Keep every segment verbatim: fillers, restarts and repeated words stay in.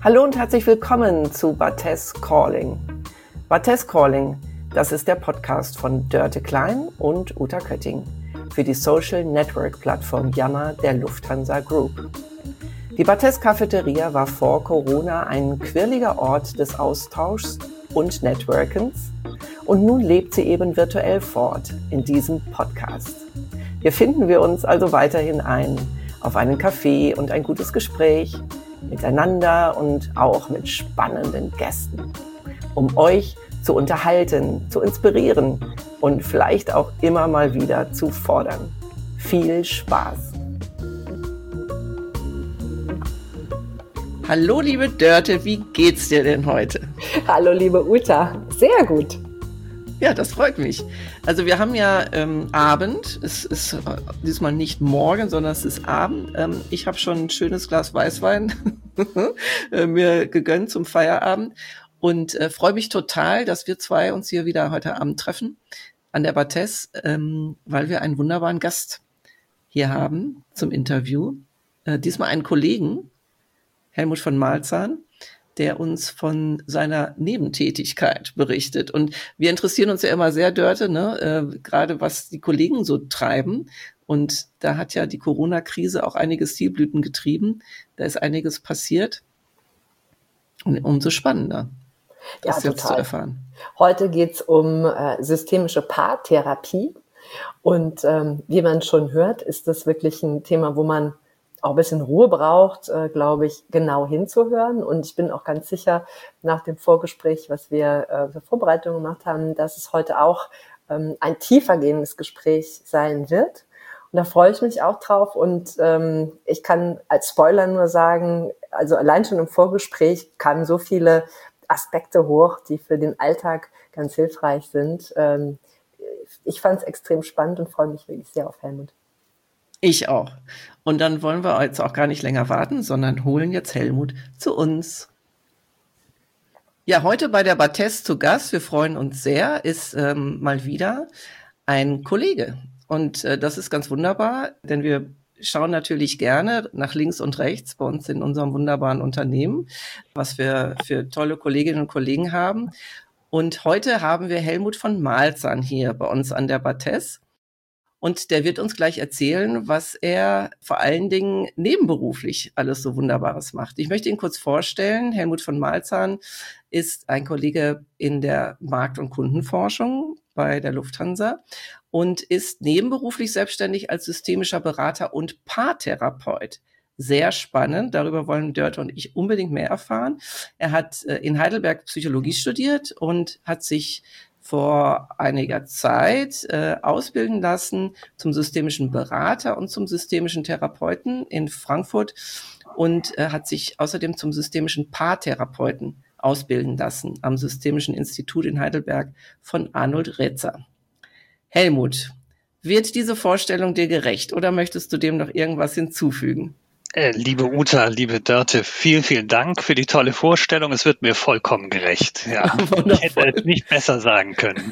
Hallo und herzlich willkommen zu Barthes Calling. Barthes Calling, das ist der Podcast von Dörte Klein und Uta Kötting für die Social Network Plattform Yammer der Lufthansa Group. Die Barthes Cafeteria war vor Corona ein quirliger Ort des Austauschs und Networkens und nun lebt sie eben virtuell fort in diesem Podcast. Hier finden wir uns also weiterhin ein auf einen Kaffee und ein gutes Gespräch miteinander und auch mit spannenden Gästen, um euch zu unterhalten, zu inspirieren und vielleicht auch immer mal wieder zu fordern. Viel Spaß! Hallo liebe Dörte, wie geht's dir denn heute? Hallo liebe Uta, sehr gut. Ja, das freut mich. Also wir haben ja ähm, Abend, es ist äh, diesmal nicht morgen, sondern es ist Abend. Ähm, ich habe schon ein schönes Glas Weißwein äh, mir gegönnt zum Feierabend und äh, freue mich total, dass wir zwei uns hier wieder heute Abend treffen an der Barthes, ähm, weil wir einen wunderbaren Gast hier haben zum Interview. Äh, diesmal einen Kollegen, Helmut von Malzahn, der uns von seiner Nebentätigkeit berichtet. Und wir interessieren uns ja immer sehr, Dörte, ne? äh, gerade was die Kollegen so treiben. Und da hat ja die Corona-Krise auch einige Stilblüten getrieben. Da ist einiges passiert. Und umso spannender, das ja, jetzt total. zu erfahren. Heute geht's um äh, systemische Paartherapie. Und ähm, wie man schon hört, ist das wirklich ein Thema, wo man auch ein bisschen Ruhe braucht, äh, glaube ich, genau hinzuhören. Und ich bin auch ganz sicher, nach dem Vorgespräch, was wir äh, für Vorbereitungen gemacht haben, dass es heute auch ähm, ein tiefergehendes Gespräch sein wird. Und da freue ich mich auch drauf. Und ähm, ich kann als Spoiler nur sagen, also allein schon im Vorgespräch kamen so viele Aspekte hoch, die für den Alltag ganz hilfreich sind. Ähm, ich fand es extrem spannend und freue mich wirklich sehr auf Helmut. Ich auch. Und dann wollen wir jetzt auch gar nicht länger warten, sondern holen jetzt Helmut zu uns. Ja, heute bei der Barthes zu Gast, wir freuen uns sehr, ist ähm, mal wieder ein Kollege. Und äh, das ist ganz wunderbar, denn wir schauen natürlich gerne nach links und rechts bei uns in unserem wunderbaren Unternehmen, was wir für tolle Kolleginnen und Kollegen haben. Und heute haben wir Helmut von Malzahn hier bei uns an der Barthes. Und der wird uns gleich erzählen, was er vor allen Dingen nebenberuflich alles so Wunderbares macht. Ich möchte ihn kurz vorstellen. Helmut von Malzahn ist ein Kollege in der Markt- und Kundenforschung bei der Lufthansa und ist nebenberuflich selbstständig als systemischer Berater und Paartherapeut. Sehr spannend, darüber wollen Dörte und ich unbedingt mehr erfahren. Er hat in Heidelberg Psychologie studiert und hat sich vor einiger Zeit äh, ausbilden lassen zum systemischen Berater und zum systemischen Therapeuten in Frankfurt und äh, hat sich außerdem zum systemischen Paartherapeuten ausbilden lassen am Systemischen Institut in Heidelberg von Arnold Rätzer. Helmut, wird diese Vorstellung dir gerecht oder möchtest du dem noch irgendwas hinzufügen? Äh, liebe Uta, liebe Dörte, vielen, vielen Dank für die tolle Vorstellung. Es wird mir vollkommen gerecht. Ja, ich hätte es nicht besser sagen können.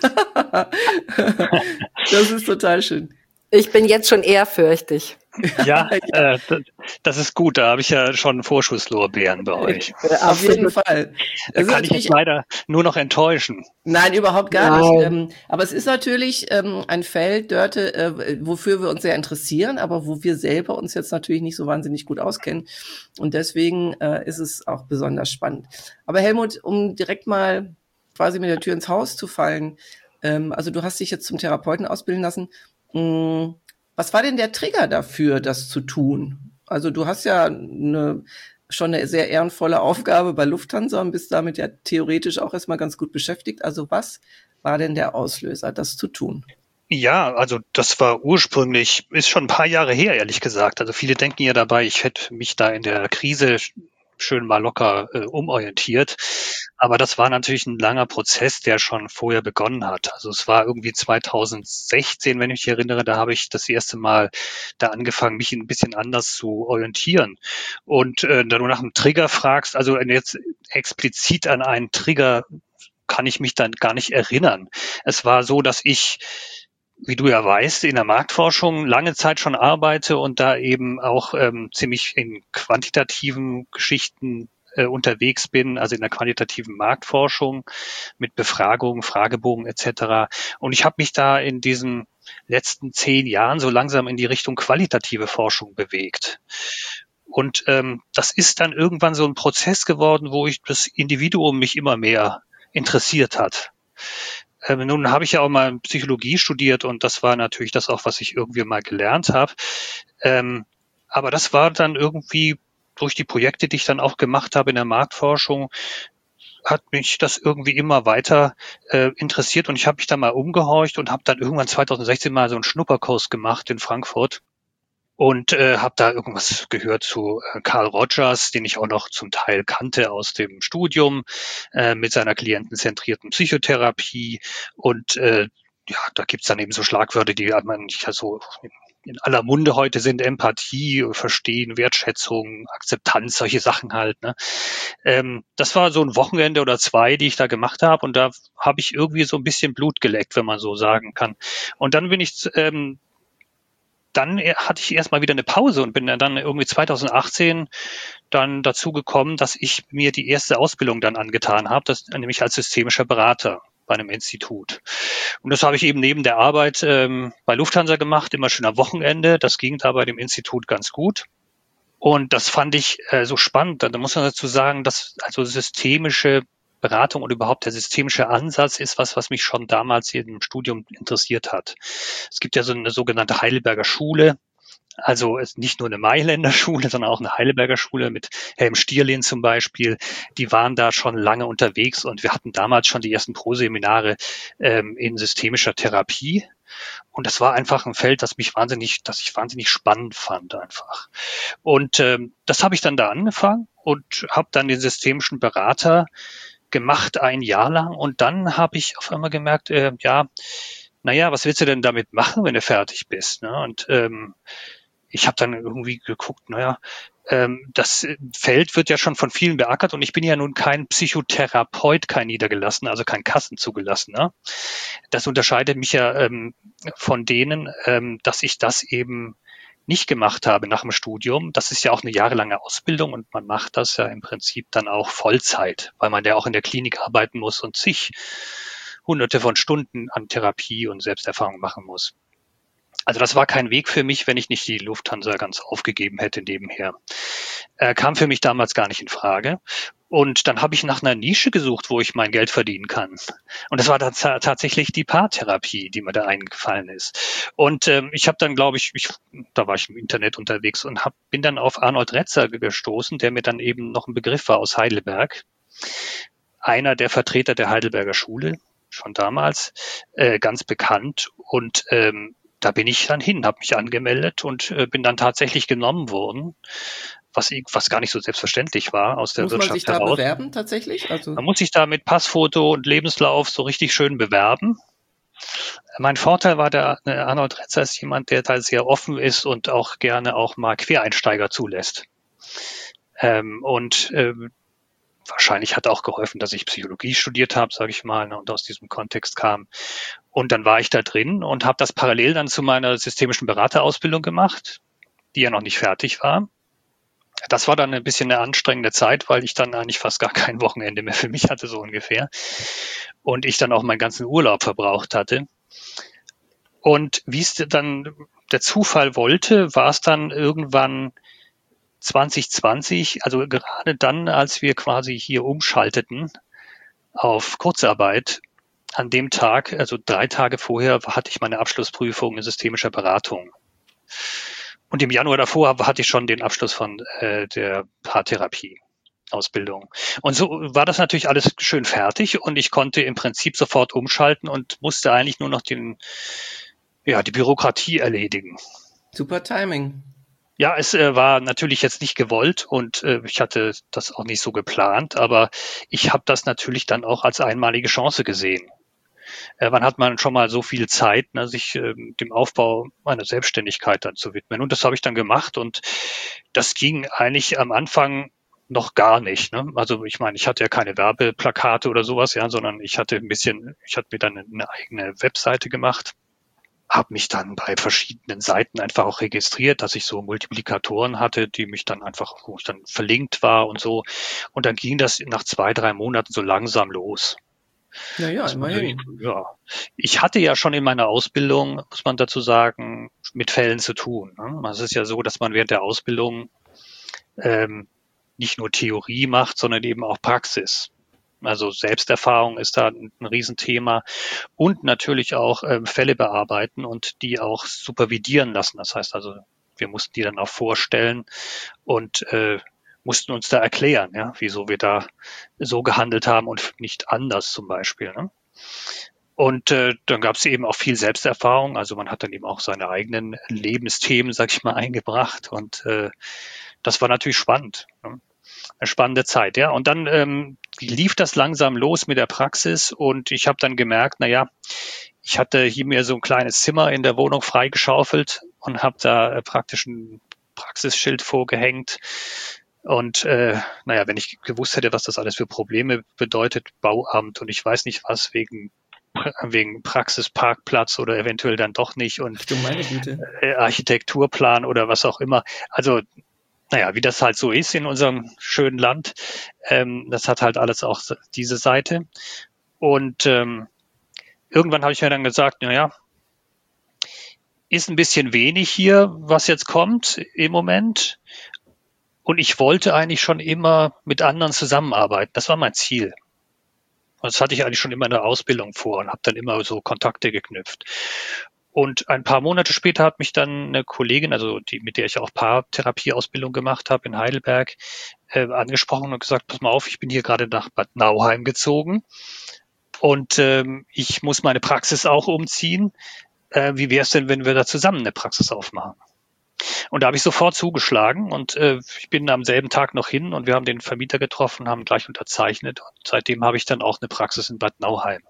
Das ist total schön. Ich bin jetzt schon ehrfürchtig. Ja, ja. Äh, das ist gut. Da habe ich ja schon Vorschusslorbeeren bei euch. Auf jeden Fall. Da kann ich mich leider nur noch enttäuschen. Nein, überhaupt gar Nein. nicht. Aber es ist natürlich ein Feld, Dörte, wofür wir uns sehr interessieren, aber wo wir selber uns jetzt natürlich nicht so wahnsinnig gut auskennen. Und deswegen ist es auch besonders spannend. Aber Helmut, um direkt mal quasi mit der Tür ins Haus zu fallen, also du hast dich jetzt zum Therapeuten ausbilden lassen. Was war denn der Trigger dafür, das zu tun? Also du hast ja eine, schon eine sehr ehrenvolle Aufgabe bei Lufthansa und bist damit ja theoretisch auch erstmal ganz gut beschäftigt. Also was war denn der Auslöser, das zu tun? Ja, also das war ursprünglich, ist schon ein paar Jahre her, ehrlich gesagt. Also viele denken ja dabei, ich hätte mich da in der Krise schön mal locker äh, umorientiert. Aber das war natürlich ein langer Prozess, der schon vorher begonnen hat. Also es war irgendwie zweitausendsechzehn, wenn ich mich erinnere, da habe ich das erste Mal da angefangen, mich ein bisschen anders zu orientieren. Und äh, da du nach einem Trigger fragst, also jetzt explizit an einen Trigger kann ich mich dann gar nicht erinnern. Es war so, dass ich, wie du ja weißt, in der Marktforschung lange Zeit schon arbeite und da eben auch ähm, ziemlich in quantitativen Geschichten äh, unterwegs bin, also in der qualitativen Marktforschung mit Befragungen, Fragebogen et cetera. Und ich habe mich da in diesen letzten zehn Jahren so langsam in die Richtung qualitative Forschung bewegt. Und ähm, das ist dann irgendwann so ein Prozess geworden, wo ich das Individuum mich immer mehr interessiert hat. Ähm, nun habe ich ja auch mal Psychologie studiert und das war natürlich das auch, was ich irgendwie mal gelernt habe. Ähm, aber das war dann irgendwie durch die Projekte, die ich dann auch gemacht habe in der Marktforschung, hat mich das irgendwie immer weiter äh, interessiert und ich habe mich da mal umgehorcht und habe dann irgendwann zwanzig sechzehn mal so einen Schnupperkurs gemacht in Frankfurt. Und äh, habe da irgendwas gehört zu äh, Carl Rogers, den ich auch noch zum Teil kannte aus dem Studium, äh, mit seiner klientenzentrierten Psychotherapie. Und äh, ja, da gibt's dann eben so Schlagwörter, die man nicht so in aller Munde heute sind: Empathie, Verstehen, Wertschätzung, Akzeptanz, solche Sachen halt. Ne? Ähm, das war so ein Wochenende oder zwei, die ich da gemacht habe. Und da habe ich irgendwie so ein bisschen Blut geleckt, wenn man so sagen kann. Und dann bin ich ähm, Dann hatte ich erstmal wieder eine Pause und bin dann irgendwie zwanzig achtzehn dann dazu gekommen, dass ich mir die erste Ausbildung dann angetan habe, das nämlich als systemischer Berater bei einem Institut. Und das habe ich eben neben der Arbeit ähm, bei Lufthansa gemacht, immer schön am Wochenende. Das ging da bei dem Institut ganz gut. Und das fand ich äh, so spannend. Da muss man dazu sagen, dass also systemische Beratung und überhaupt der systemische Ansatz ist was, was mich schon damals im Studium interessiert hat. Es gibt ja so eine sogenannte Heidelberger Schule, also nicht nur eine Mailänder Schule, sondern auch eine Heidelberger Schule mit Helm Stierlin zum Beispiel. Die waren da schon lange unterwegs und wir hatten damals schon die ersten Pro-Seminare ähm, in systemischer Therapie. Und das war einfach ein Feld, das mich wahnsinnig, das ich wahnsinnig spannend fand einfach. Und ähm, das habe ich dann da angefangen und habe dann den systemischen Berater gemacht ein Jahr lang. Und dann habe ich auf einmal gemerkt, äh, ja, naja, was willst du denn damit machen, wenn du fertig bist? Ne? Und ähm, ich habe dann irgendwie geguckt, naja, ähm, das Feld wird ja schon von vielen beackert und ich bin ja nun kein Psychotherapeut, kein Niedergelassener, also kein Kassenzugelassener. Das unterscheidet mich ja ähm, von denen, ähm, dass ich das eben nicht gemacht habe nach dem Studium. Das ist ja auch eine jahrelange Ausbildung und man macht das ja im Prinzip dann auch Vollzeit, weil man ja auch in der Klinik arbeiten muss und zig hunderte von Stunden an Therapie und Selbsterfahrung machen muss. Also das war kein Weg für mich, wenn ich nicht die Lufthansa ganz aufgegeben hätte nebenher. Äh, kam für mich damals gar nicht in Frage. Und dann habe ich nach einer Nische gesucht, wo ich mein Geld verdienen kann. Und das war dann t- tatsächlich die Paartherapie, die mir da eingefallen ist. Und ähm, ich habe dann, glaube ich, ich, da war ich im Internet unterwegs und hab, bin dann auf Arnold Retzer gestoßen, der mir dann eben noch ein Begriff war aus Heidelberg. Einer der Vertreter der Heidelberger Schule, schon damals, äh, ganz bekannt. Und ähm, da bin ich dann hin, habe mich angemeldet und äh, bin dann tatsächlich genommen worden. Was, was gar nicht so selbstverständlich war aus der Muss man Wirtschaft sich da heraus. bewerben tatsächlich? Also Man muss sich da mit Passfoto und Lebenslauf so richtig schön bewerben. Mein Vorteil war, der Arnold Retzer ist jemand, der da sehr offen ist und auch gerne auch mal Quereinsteiger zulässt. Ähm, und ähm, wahrscheinlich hat auch geholfen, dass ich Psychologie studiert habe, sage ich mal, und aus diesem Kontext kam. Und dann war ich da drin und habe das parallel dann zu meiner systemischen Beraterausbildung gemacht, die ja noch nicht fertig war. Das war dann ein bisschen eine anstrengende Zeit, weil ich dann eigentlich fast gar kein Wochenende mehr für mich hatte, so ungefähr. Und ich dann auch meinen ganzen Urlaub verbraucht hatte. Und wie es dann der Zufall wollte, war es dann irgendwann zwanzig zwanzig, also gerade dann, als wir quasi hier umschalteten auf Kurzarbeit, an dem Tag, also drei Tage vorher, hatte ich meine Abschlussprüfung in systemischer Beratung. Und im Januar davor hatte ich schon den Abschluss von äh, der Paartherapie-Ausbildung. Und so war das natürlich alles schön fertig und ich konnte im Prinzip sofort umschalten und musste eigentlich nur noch den, ja, die Bürokratie erledigen. Super Timing. Ja, es äh, war natürlich jetzt nicht gewollt und äh, ich hatte das auch nicht so geplant, aber ich habe das natürlich dann auch als einmalige Chance gesehen. Äh, wann hat man schon mal so viel Zeit, ne, sich äh, dem Aufbau meiner Selbstständigkeit dann zu widmen? Und das habe ich dann gemacht und das ging eigentlich am Anfang noch gar nicht. Ne? Also ich meine, ich hatte ja keine Werbeplakate oder sowas, ja, sondern ich hatte ein bisschen, ich hatte mir dann eine eigene Webseite gemacht. habe mich dann bei verschiedenen Seiten einfach auch registriert, dass ich so Multiplikatoren hatte, die mich dann einfach, wo ich dann verlinkt war und so. Und dann ging das nach zwei, drei Monaten so langsam los. Naja, Das war, immerhin. ja. Ich hatte ja schon in meiner Ausbildung, muss man dazu sagen, mit Fällen zu tun. Ne? Es ist ja so, dass man während der Ausbildung ähm, nicht nur Theorie macht, sondern eben auch Praxis. Also Selbsterfahrung ist da ein, ein Riesenthema und natürlich auch ähm, Fälle bearbeiten und die auch supervidieren lassen. Das heißt also, wir mussten die dann auch vorstellen und äh, mussten uns da erklären, ja, wieso wir da so gehandelt haben und nicht anders zum Beispiel. Ne? Und äh, dann gab es eben auch viel Selbsterfahrung. Also man hat dann eben auch seine eigenen Lebensthemen, sag ich mal, eingebracht. Und äh, das war natürlich spannend. Ne? Eine spannende Zeit, ja. Und dann ähm, lief das langsam los mit der Praxis und ich habe dann gemerkt, na ja, ich hatte hier mir so ein kleines Zimmer in der Wohnung freigeschaufelt und habe da äh, praktisch ein Praxisschild vorgehängt. Und äh, naja, wenn ich gewusst hätte, was das alles für Probleme bedeutet, Bauamt und ich weiß nicht was, wegen wegen Praxisparkplatz oder eventuell dann doch nicht und Du meine Güte. äh, Architekturplan oder was auch immer. Also naja, wie das halt so ist in unserem schönen Land, ähm, das hat halt alles auch diese Seite. Und ähm, irgendwann habe ich mir dann gesagt, naja, ist ein bisschen wenig hier, was jetzt kommt im Moment. Und ich wollte eigentlich schon immer mit anderen zusammenarbeiten. Das war mein Ziel. Das hatte ich eigentlich schon immer in der Ausbildung vor und habe dann immer so Kontakte geknüpft. Und ein paar Monate später hat mich dann eine Kollegin, also die, mit der ich auch Paartherapieausbildung gemacht habe in Heidelberg, äh, angesprochen und gesagt, pass mal auf, ich bin hier gerade nach Bad Nauheim gezogen und ähm, ich muss meine Praxis auch umziehen. Äh, wie wäre es denn, wenn wir da zusammen eine Praxis aufmachen? Und da habe ich sofort zugeschlagen und äh, ich bin am selben Tag noch hin und wir haben den Vermieter getroffen, haben gleich unterzeichnet und seitdem habe ich dann auch eine Praxis in Bad Nauheim.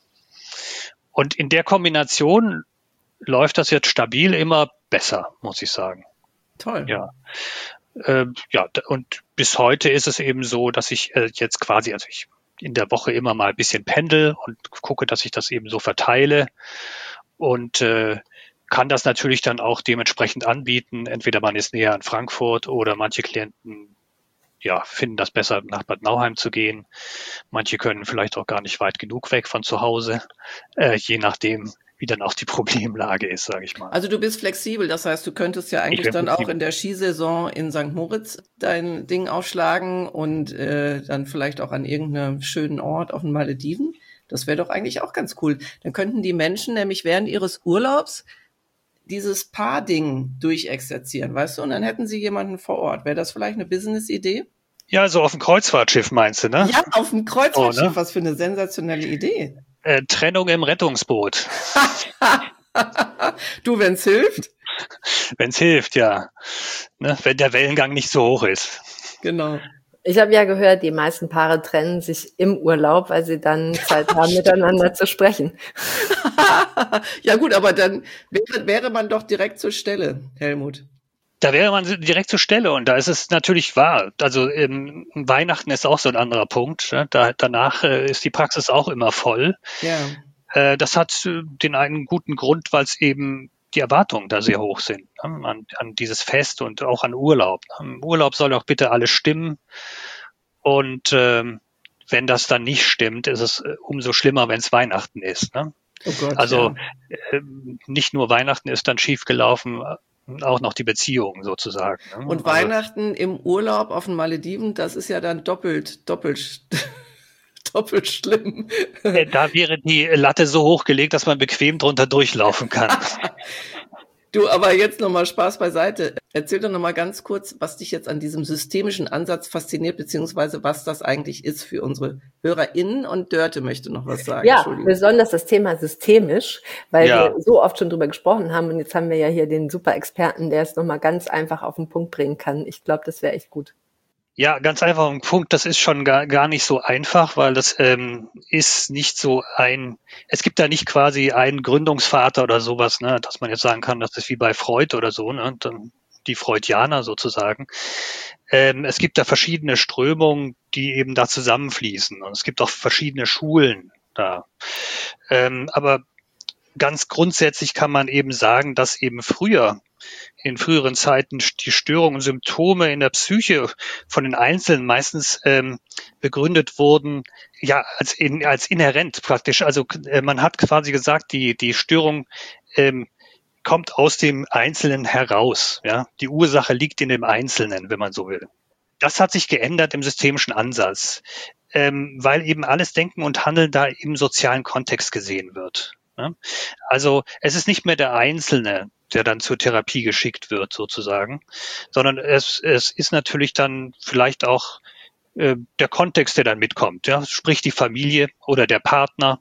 Und in der Kombination läuft das jetzt stabil immer besser, muss ich sagen. Toll. Ja. Äh, ja, und bis heute ist es eben so, dass ich äh, jetzt quasi, also ich in der Woche immer mal ein bisschen pendel und gucke, dass ich das eben so verteile und äh, kann das natürlich dann auch dementsprechend anbieten. Entweder man ist näher an Frankfurt oder manche Klienten ja, finden das besser, nach Bad Nauheim zu gehen. Manche können vielleicht auch gar nicht weit genug weg von zu Hause, äh, je nachdem, wie dann auch die Problemlage ist, sage ich mal. Also du bist flexibel, das heißt, du könntest ja eigentlich dann flexibel. Auch in der Skisaison in Sankt Moritz dein Ding aufschlagen und äh, dann vielleicht auch an irgendeinem schönen Ort auf den Malediven. Das wäre doch eigentlich auch ganz cool. Dann könnten die Menschen nämlich während ihres Urlaubs dieses Paar-Ding durchexerzieren, weißt du? Und dann hätten sie jemanden vor Ort. Wäre das vielleicht eine Business-Idee? Ja, so auf dem Kreuzfahrtschiff meinst du, ne? Ja, auf dem Kreuzfahrtschiff. Oh, ne? Was für eine sensationelle Idee. Äh, Trennung im Rettungsboot. Du, wenn's hilft? Wenn's hilft, ja. Ne? Wenn der Wellengang nicht so hoch ist. Genau. Ich habe ja gehört, die meisten Paare trennen sich im Urlaub, weil sie dann Zeit haben, miteinander zu sprechen. Ja gut, aber dann wäre, wäre man doch direkt zur Stelle, Helmut. Da wäre man direkt zur Stelle und da ist es natürlich wahr. Also ähm, Weihnachten ist auch so ein anderer Punkt. Ne? Da, danach äh, ist die Praxis auch immer voll. Ja. Äh, das hat äh, den einen guten Grund, weil es eben die Erwartungen da sehr hoch sind, ne? an, an dieses Fest und auch an Urlaub. Im Urlaub soll auch bitte alles stimmen. Und ähm, wenn das dann nicht stimmt, ist es äh, umso schlimmer, wenn es Weihnachten ist. Ne? Oh Gott, also ja. äh, nicht nur Weihnachten ist dann schiefgelaufen, auch noch die Beziehung sozusagen. Ne? Und also, Weihnachten im Urlaub auf den Malediven, das ist ja dann doppelt, doppelt, doppelt schlimm. Da wäre die Latte so hochgelegt, dass man bequem drunter durchlaufen kann. Du, aber jetzt nochmal Spaß beiseite. Erzähl doch nochmal ganz kurz, was dich jetzt an diesem systemischen Ansatz fasziniert, beziehungsweise was das eigentlich ist für unsere HörerInnen. Und Dörte möchte noch was sagen. Ja, besonders das Thema systemisch, weil ja. wir so oft schon drüber gesprochen haben. Und jetzt haben wir ja hier den Super-Experten, der es nochmal ganz einfach auf den Punkt bringen kann. Ich glaube, das wäre echt gut. Ja, ganz einfach ein Punkt, das ist schon gar, gar nicht so einfach, weil das ähm, ist nicht so ein, es gibt da nicht quasi einen Gründungsvater oder sowas, ne, dass man jetzt sagen kann, das ist wie bei Freud oder so, ne, die Freudianer sozusagen. Ähm, es gibt da verschiedene Strömungen, die eben da zusammenfließen und es gibt auch verschiedene Schulen da. Ähm, aber ganz grundsätzlich kann man eben sagen, dass eben früher, in früheren Zeiten, die Störungen und Symptome in der Psyche von den Einzelnen meistens ähm, begründet wurden, ja, als, in, als inhärent praktisch. Also äh, man hat quasi gesagt, die, die Störung ähm, kommt aus dem Einzelnen heraus. Ja? Die Ursache liegt in dem Einzelnen, wenn man so will. Das hat sich geändert im systemischen Ansatz, ähm, weil eben alles Denken und Handeln da im sozialen Kontext gesehen wird. Ja? Also es ist nicht mehr der Einzelne, der dann zur Therapie geschickt wird sozusagen, sondern es, es ist natürlich dann vielleicht auch äh, der Kontext, der dann mitkommt, ja? Sprich die Familie oder der Partner.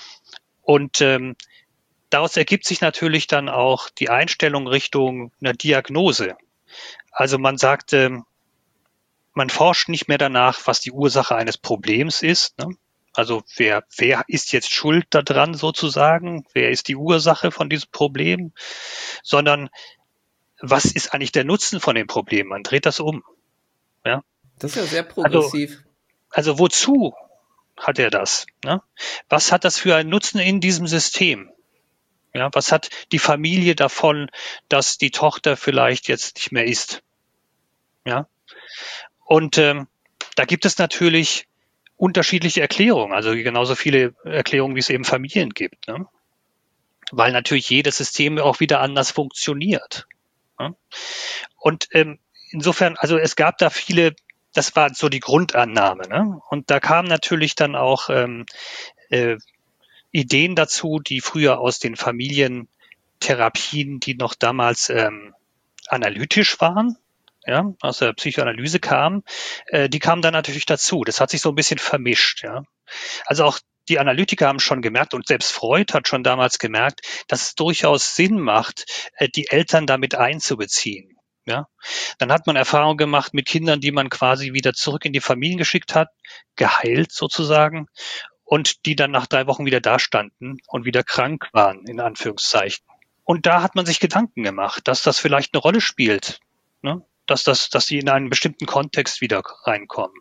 Und ähm, daraus ergibt sich natürlich dann auch die Einstellung Richtung einer Diagnose. Also man sagt, ähm, man forscht nicht mehr danach, was die Ursache eines Problems ist, ne? Also wer, wer ist jetzt schuld daran sozusagen? Wer ist die Ursache von diesem Problem? Sondern was ist eigentlich der Nutzen von dem Problem? Man dreht das um. Ja? Das ist ja sehr progressiv. Also, also wozu hat er das? Ne? Was hat das für einen Nutzen in diesem System? Ja, was hat die Familie davon, dass die Tochter vielleicht jetzt nicht mehr isst? Ja. Und ähm, da gibt es natürlich unterschiedliche Erklärungen, also genauso viele Erklärungen, wie es eben Familien gibt, ne? Weil natürlich jedes System auch wieder anders funktioniert. Ne? Und ähm, insofern, also es gab da viele, das war so die Grundannahme, ne? Und da kamen natürlich dann auch ähm, äh, Ideen dazu, die früher aus den Familientherapien, die noch damals ähm, analytisch waren, ja, aus der Psychoanalyse kamen, äh, die kamen dann natürlich dazu. Das hat sich so ein bisschen vermischt, ja. Also auch die Analytiker haben schon gemerkt und selbst Freud hat schon damals gemerkt, dass es durchaus Sinn macht, äh, die Eltern damit einzubeziehen. Ja, dann hat man Erfahrung gemacht mit Kindern, die man quasi wieder zurück in die Familien geschickt hat, geheilt sozusagen, und die dann nach drei Wochen wieder dastanden und wieder krank waren, in Anführungszeichen. Und da hat man sich Gedanken gemacht, dass das vielleicht eine Rolle spielt, ne? dass das, dass sie in einen bestimmten Kontext wieder reinkommen.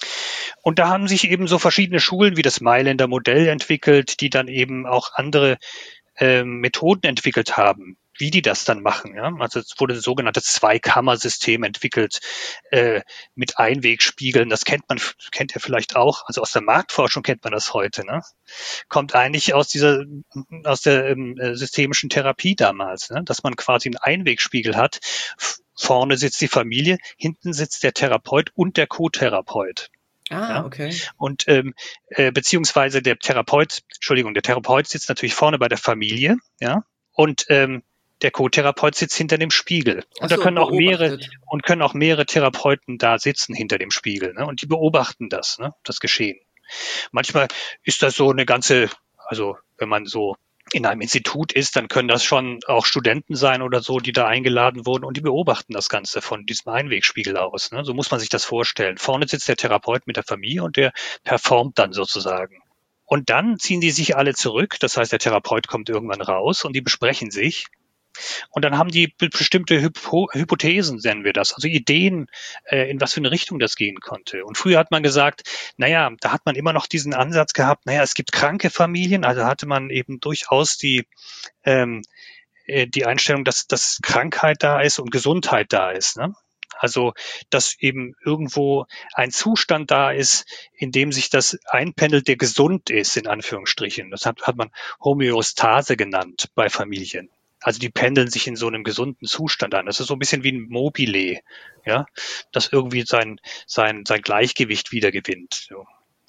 Und da haben sich eben so verschiedene Schulen wie das Mailänder Modell entwickelt, die dann eben auch andere äh, Methoden entwickelt haben, wie die das dann machen. Ja? Also es wurde ein sogenanntes Zweikammersystem entwickelt äh, mit Einwegspiegeln. Das kennt man, kennt ihr vielleicht auch. Also aus der Marktforschung kennt man das heute. Ne? Kommt eigentlich aus dieser, aus der ähm, systemischen Therapie damals, ne? Dass man quasi einen Einwegspiegel hat. Vorne sitzt die Familie, hinten sitzt der Therapeut und der Co-Therapeut. Ah, ja? okay. Und ähm, äh, beziehungsweise der Therapeut, Entschuldigung, der Therapeut sitzt natürlich vorne bei der Familie, ja, und ähm, der Co-Therapeut sitzt hinter dem Spiegel. Und so, da können auch mehrere beobachtet. und können auch mehrere Therapeuten da sitzen hinter dem Spiegel, ne? Und die beobachten das, ne? Das Geschehen. Manchmal ist das so eine ganze, also wenn man so in einem Institut ist, dann können das schon auch Studenten sein oder so, die da eingeladen wurden und die beobachten das Ganze von diesem Einwegspiegel aus. Ne? So muss man sich das vorstellen. Vorne sitzt der Therapeut mit der Familie und der performt dann sozusagen. Und dann ziehen die sich alle zurück. Das heißt, der Therapeut kommt irgendwann raus und die besprechen sich. Und dann haben die bestimmte Hypo- Hypothesen, nennen wir das, also Ideen, äh, in was für eine Richtung das gehen konnte. Und früher hat man gesagt, naja, da hat man immer noch diesen Ansatz gehabt, naja, es gibt kranke Familien, also hatte man eben durchaus die, ähm, äh, die Einstellung, dass, dass Krankheit da ist und Gesundheit da ist, ne? Also, dass eben irgendwo ein Zustand da ist, in dem sich das einpendelt, der gesund ist, in Anführungsstrichen. Das hat, hat man Homöostase genannt bei Familien. Also die pendeln sich in so einem gesunden Zustand an. Das ist so ein bisschen wie ein Mobile, ja, das irgendwie sein sein sein Gleichgewicht wieder gewinnt. So.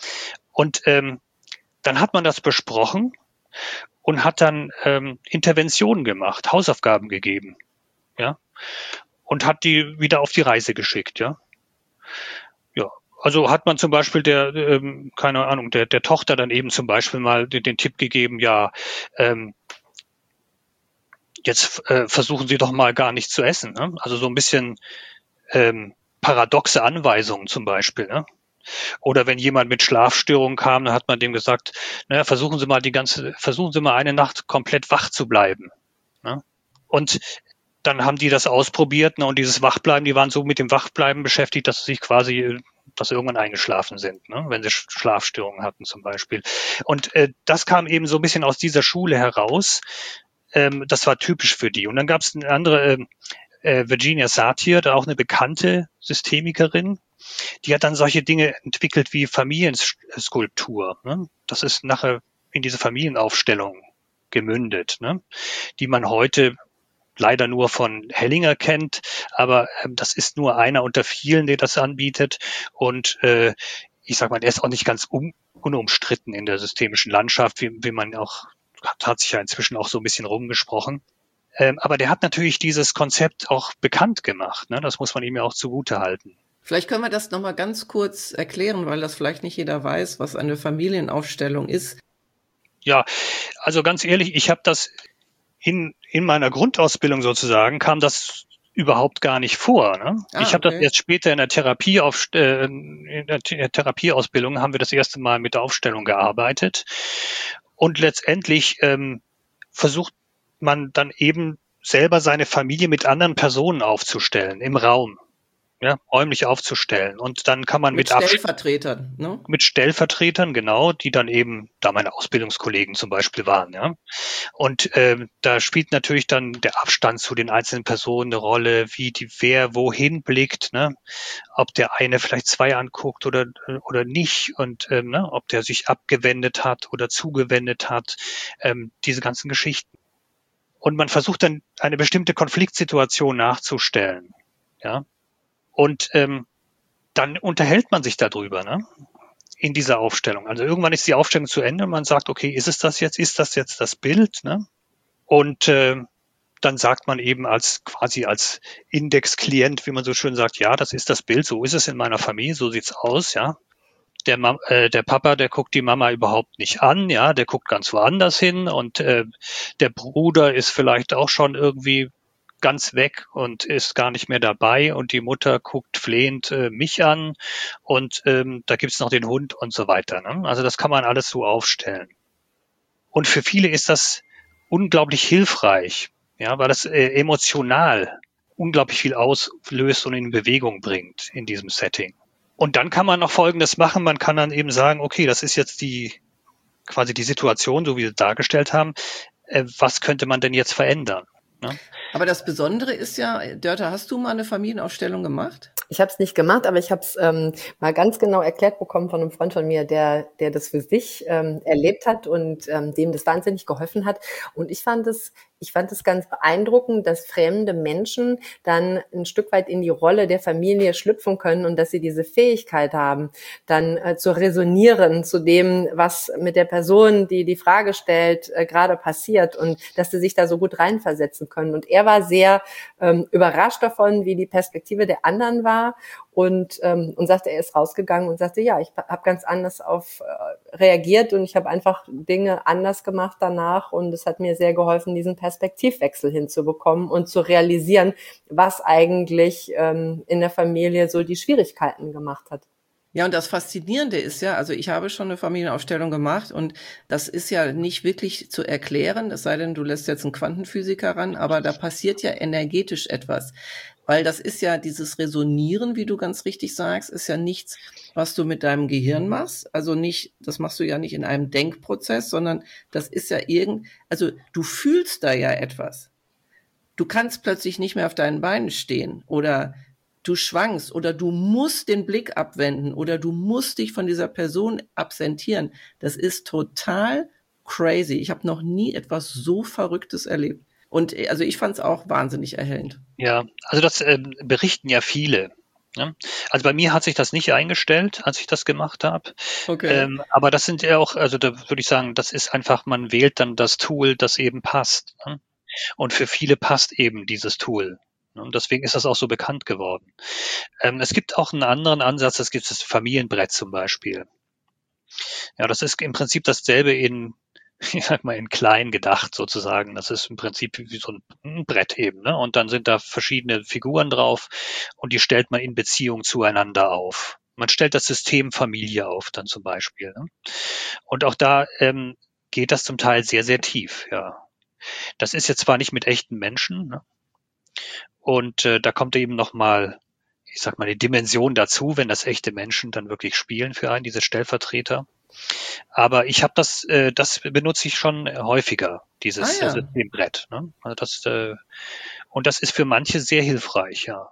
Und ähm, dann hat man das besprochen und hat dann ähm, Interventionen gemacht, Hausaufgaben gegeben, ja, und hat die wieder auf die Reise geschickt, ja. Ja, also hat man zum Beispiel der, ähm, keine Ahnung, der der Tochter dann eben zum Beispiel mal den, den Tipp gegeben, ja, ähm, jetzt äh, versuchen Sie doch mal gar nicht zu essen. Ne? Also so ein bisschen ähm, paradoxe Anweisungen zum Beispiel. Ne? Oder wenn jemand mit Schlafstörungen kam, dann hat man dem gesagt, naja, versuchen Sie mal die ganze, versuchen Sie mal eine Nacht komplett wach zu bleiben. Ne? Und dann haben die das ausprobiert, ne? Und dieses Wachbleiben, die waren so mit dem Wachbleiben beschäftigt, dass sie sich quasi dass sie irgendwann eingeschlafen sind, ne? Wenn sie Schlafstörungen hatten zum Beispiel. Und äh, das kam eben so ein bisschen aus dieser Schule heraus. Ähm, das war typisch für die. Und dann gab es eine andere, äh, Virginia Satir, da auch eine bekannte Systemikerin, die hat dann solche Dinge entwickelt wie Familienskulptur. Ne? Das ist nachher in diese Familienaufstellung gemündet, ne? Die man heute leider nur von Hellinger kennt, aber ähm, das ist nur einer unter vielen, der das anbietet. Und äh, ich sag mal, der ist auch nicht ganz um, unumstritten in der systemischen Landschaft, wie, wie man auch, hat, hat sich ja inzwischen auch so ein bisschen rumgesprochen. Ähm, aber der hat natürlich dieses Konzept auch bekannt gemacht, ne? Das muss man ihm ja auch zugute halten. Vielleicht können wir das nochmal ganz kurz erklären, weil das vielleicht nicht jeder weiß, was eine Familienaufstellung ist. Ja, also ganz ehrlich, ich habe das in, in meiner Grundausbildung sozusagen, kam das überhaupt gar nicht vor. Ne? Ah, ich habe okay. das erst später in der Therapie auf, äh, in der Therapieausbildung haben wir das erste Mal mit der Aufstellung gearbeitet. Und letztendlich ähm, versucht man dann eben selber seine Familie mit anderen Personen aufzustellen im Raum. Ja, räumlich aufzustellen. Und dann kann man Mit mit, Stellvertretern, ne? mit Stellvertretern, genau, die dann eben da meine Ausbildungskollegen zum Beispiel waren, ja. Und äh, da spielt natürlich dann der Abstand zu den einzelnen Personen eine Rolle, wie die wer wohin blickt, ne? Ob der eine vielleicht zwei anguckt oder oder nicht und ähm, ne? Ob der sich abgewendet hat oder zugewendet hat, ähm, diese ganzen Geschichten. Und man versucht dann eine bestimmte Konfliktsituation nachzustellen, ja. Und ähm, dann unterhält man sich darüber, ne? In dieser Aufstellung. Also irgendwann ist die Aufstellung zu Ende und man sagt, okay, ist es das jetzt? Ist das jetzt das Bild? Ne? Und äh, dann sagt man eben als quasi als Indexklient, wie man so schön sagt, ja, das ist das Bild, so ist es in meiner Familie, so sieht's aus, ja. Der, Mam äh, der Papa, der guckt die Mama überhaupt nicht an, ja, der guckt ganz woanders hin und äh, der Bruder ist vielleicht auch schon irgendwie ganz weg und ist gar nicht mehr dabei und die Mutter guckt flehend äh, mich an und ähm, da gibt's noch den Hund und so weiter. Ne? Also das kann man alles so aufstellen. Und für viele ist das unglaublich hilfreich, ja, weil das äh, emotional unglaublich viel auslöst und in Bewegung bringt in diesem Setting. Und dann kann man noch Folgendes machen, man kann dann eben sagen, okay, das ist jetzt die quasi die Situation, so wie wir dargestellt haben, äh, was könnte man denn jetzt verändern? Ne? Aber das Besondere ist ja, Dörte, hast du mal eine Familienaufstellung gemacht? Ich habe es nicht gemacht, aber ich habe es ähm, mal ganz genau erklärt bekommen von einem Freund von mir, der der das für sich ähm, erlebt hat und ähm, dem das wahnsinnig geholfen hat. Und ich fand es ich fand es ganz beeindruckend, dass fremde Menschen dann ein Stück weit in die Rolle der Familie schlüpfen können und dass sie diese Fähigkeit haben, dann äh, zu resonieren zu dem, was mit der Person, die die Frage stellt, äh, gerade passiert und dass sie sich da so gut reinversetzen können. Und er war sehr ähm, überrascht davon, wie die Perspektive der anderen war und ähm, und sagte, er ist rausgegangen und sagte, ja, ich habe ganz anders auf äh, reagiert und ich habe einfach Dinge anders gemacht danach und es hat mir sehr geholfen, diesen Perspektivwechsel hinzubekommen und zu realisieren, was eigentlich ähm, in der Familie so die Schwierigkeiten gemacht hat. Ja, und das Faszinierende ist ja, also ich habe schon eine Familienaufstellung gemacht und das ist ja nicht wirklich zu erklären, es sei denn, du lässt jetzt einen Quantenphysiker ran, aber da passiert ja energetisch etwas. Weil das ist ja dieses Resonieren, wie du ganz richtig sagst, ist ja nichts, was du mit deinem Gehirn machst. Also nicht, das machst du ja nicht in einem Denkprozess, sondern das ist ja irgend, also du fühlst da ja etwas. Du kannst plötzlich nicht mehr auf deinen Beinen stehen oder du schwankst oder du musst den Blick abwenden oder du musst dich von dieser Person absentieren. Das ist total crazy. Ich habe noch nie etwas so Verrücktes erlebt. Und also ich fand es auch wahnsinnig erhellend. Ja, also das äh, berichten ja viele. Ne? Also bei mir hat sich das nicht eingestellt, als ich das gemacht habe. Okay. Ähm, aber das sind ja auch, also da würde ich sagen, das ist einfach, man wählt dann das Tool, das eben passt. Ne? Und für viele passt eben dieses Tool. Und deswegen ist das auch so bekannt geworden. Ähm, es gibt auch einen anderen Ansatz, es gibt das Familienbrett zum Beispiel. Ja, das ist im Prinzip dasselbe in, ich sag mal, in klein gedacht sozusagen. Das ist im Prinzip wie so ein Brett eben, ne? Und dann sind da verschiedene Figuren drauf und die stellt man in Beziehung zueinander auf. Man stellt das System Familie auf dann zum Beispiel. Ne? Und auch da ähm, geht das zum Teil sehr, sehr tief, ja. Das ist jetzt zwar nicht mit echten Menschen, ne? Und äh, da kommt eben nochmal ich sag mal, eine Dimension dazu, wenn das echte Menschen dann wirklich spielen für einen, diese Stellvertreter. Aber ich habe das, äh, das benutze ich schon häufiger, dieses Ah äh, ja. Systembrett. Ne? Also das, äh, und das ist für manche sehr hilfreich, ja.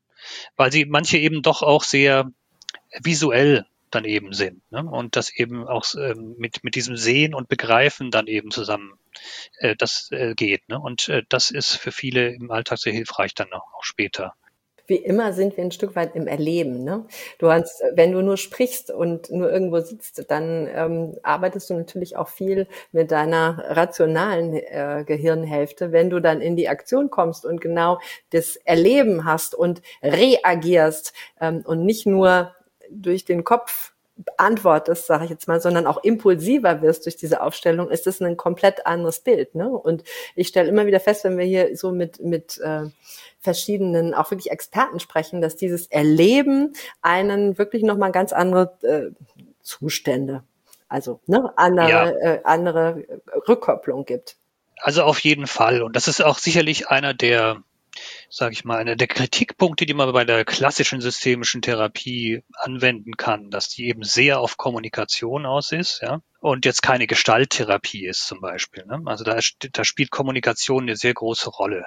Weil sie manche eben doch auch sehr visuell dann eben sind. Ne? Und das eben auch ähm, mit, mit diesem Sehen und Begreifen dann eben zusammen äh, das äh, geht. Ne? Und äh, das ist für viele im Alltag sehr hilfreich dann auch, auch später. Wie immer sind wir ein Stück weit im Erleben, ne? Du hast, wenn du nur sprichst und nur irgendwo sitzt, dann ähm, arbeitest du natürlich auch viel mit deiner rationalen äh, Gehirnhälfte. Wenn du dann in die Aktion kommst und genau das Erleben hast und reagierst ähm, und nicht nur durch den Kopf antwortest, sage ich jetzt mal, sondern auch impulsiver wirst durch diese Aufstellung, ist das ein komplett anderes Bild, ne? Und ich stelle immer wieder fest, wenn wir hier so mit mit äh, verschiedenen, auch wirklich Experten sprechen, dass dieses Erleben einen wirklich nochmal ganz andere äh, Zustände, also ne, andere, Ja, äh, andere Rückkopplung gibt. also auf jeden Fall. Und das ist auch sicherlich einer der, sage ich mal, einer der Kritikpunkte, die man bei der klassischen systemischen Therapie anwenden kann, dass die eben sehr auf Kommunikation aus ist, ja, und jetzt keine Gestalttherapie ist zum Beispiel. Ne? Also da, da spielt Kommunikation eine sehr große Rolle.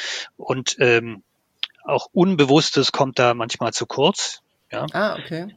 Und ähm, auch Unbewusstes kommt da manchmal zu kurz, ja, Ah, okay.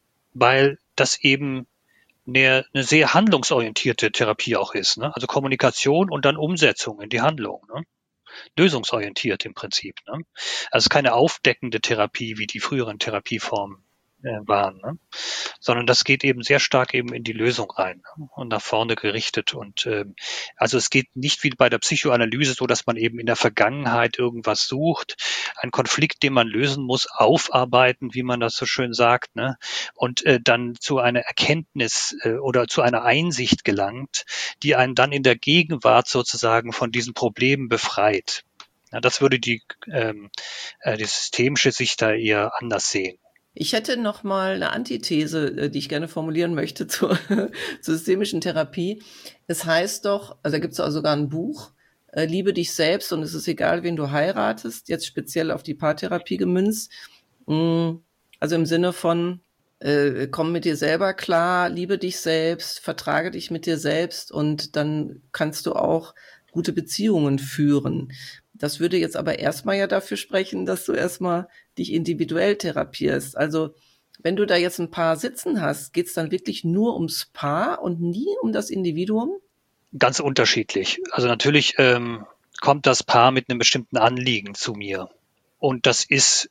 weil das eben eine, eine sehr handlungsorientierte Therapie auch ist. Ne? Also Kommunikation und dann Umsetzung in die Handlung. Ne? Lösungsorientiert im Prinzip. Ne? Also keine aufdeckende Therapie, wie die früheren Therapieformen äh, waren, ne? Sondern das geht eben sehr stark eben in die Lösung rein, ne? Und nach vorne gerichtet. Und ähm, also es geht nicht wie bei der Psychoanalyse so, dass man eben in der Vergangenheit irgendwas sucht, einen Konflikt, den man lösen muss, aufarbeiten, wie man das so schön sagt, ne? Und äh, dann zu einer Erkenntnis äh, oder zu einer Einsicht gelangt, die einen dann in der Gegenwart sozusagen von diesen Problemen befreit. Ja, das würde die, ähm, äh, die systemische Sicht da eher anders sehen. Ich hätte noch mal eine Antithese, äh, die ich gerne formulieren möchte zur, zur systemischen Therapie. Es heißt doch, also da gibt es auch sogar ein Buch, äh, Liebe dich selbst und es ist egal, wen du heiratest, jetzt speziell auf die Paartherapie gemünzt. Mm, Also im Sinne von, äh, komm mit dir selber klar, liebe dich selbst, vertrage dich mit dir selbst und dann kannst du auch gute Beziehungen führen. Das würde jetzt aber erstmal ja dafür sprechen, dass du erstmal dich individuell therapierst. Also wenn du da jetzt ein Paar sitzen hast, geht's dann wirklich nur ums Paar und nie um das Individuum? Ganz unterschiedlich. Also natürlich ähm, kommt das Paar mit einem bestimmten Anliegen zu mir. Und das ist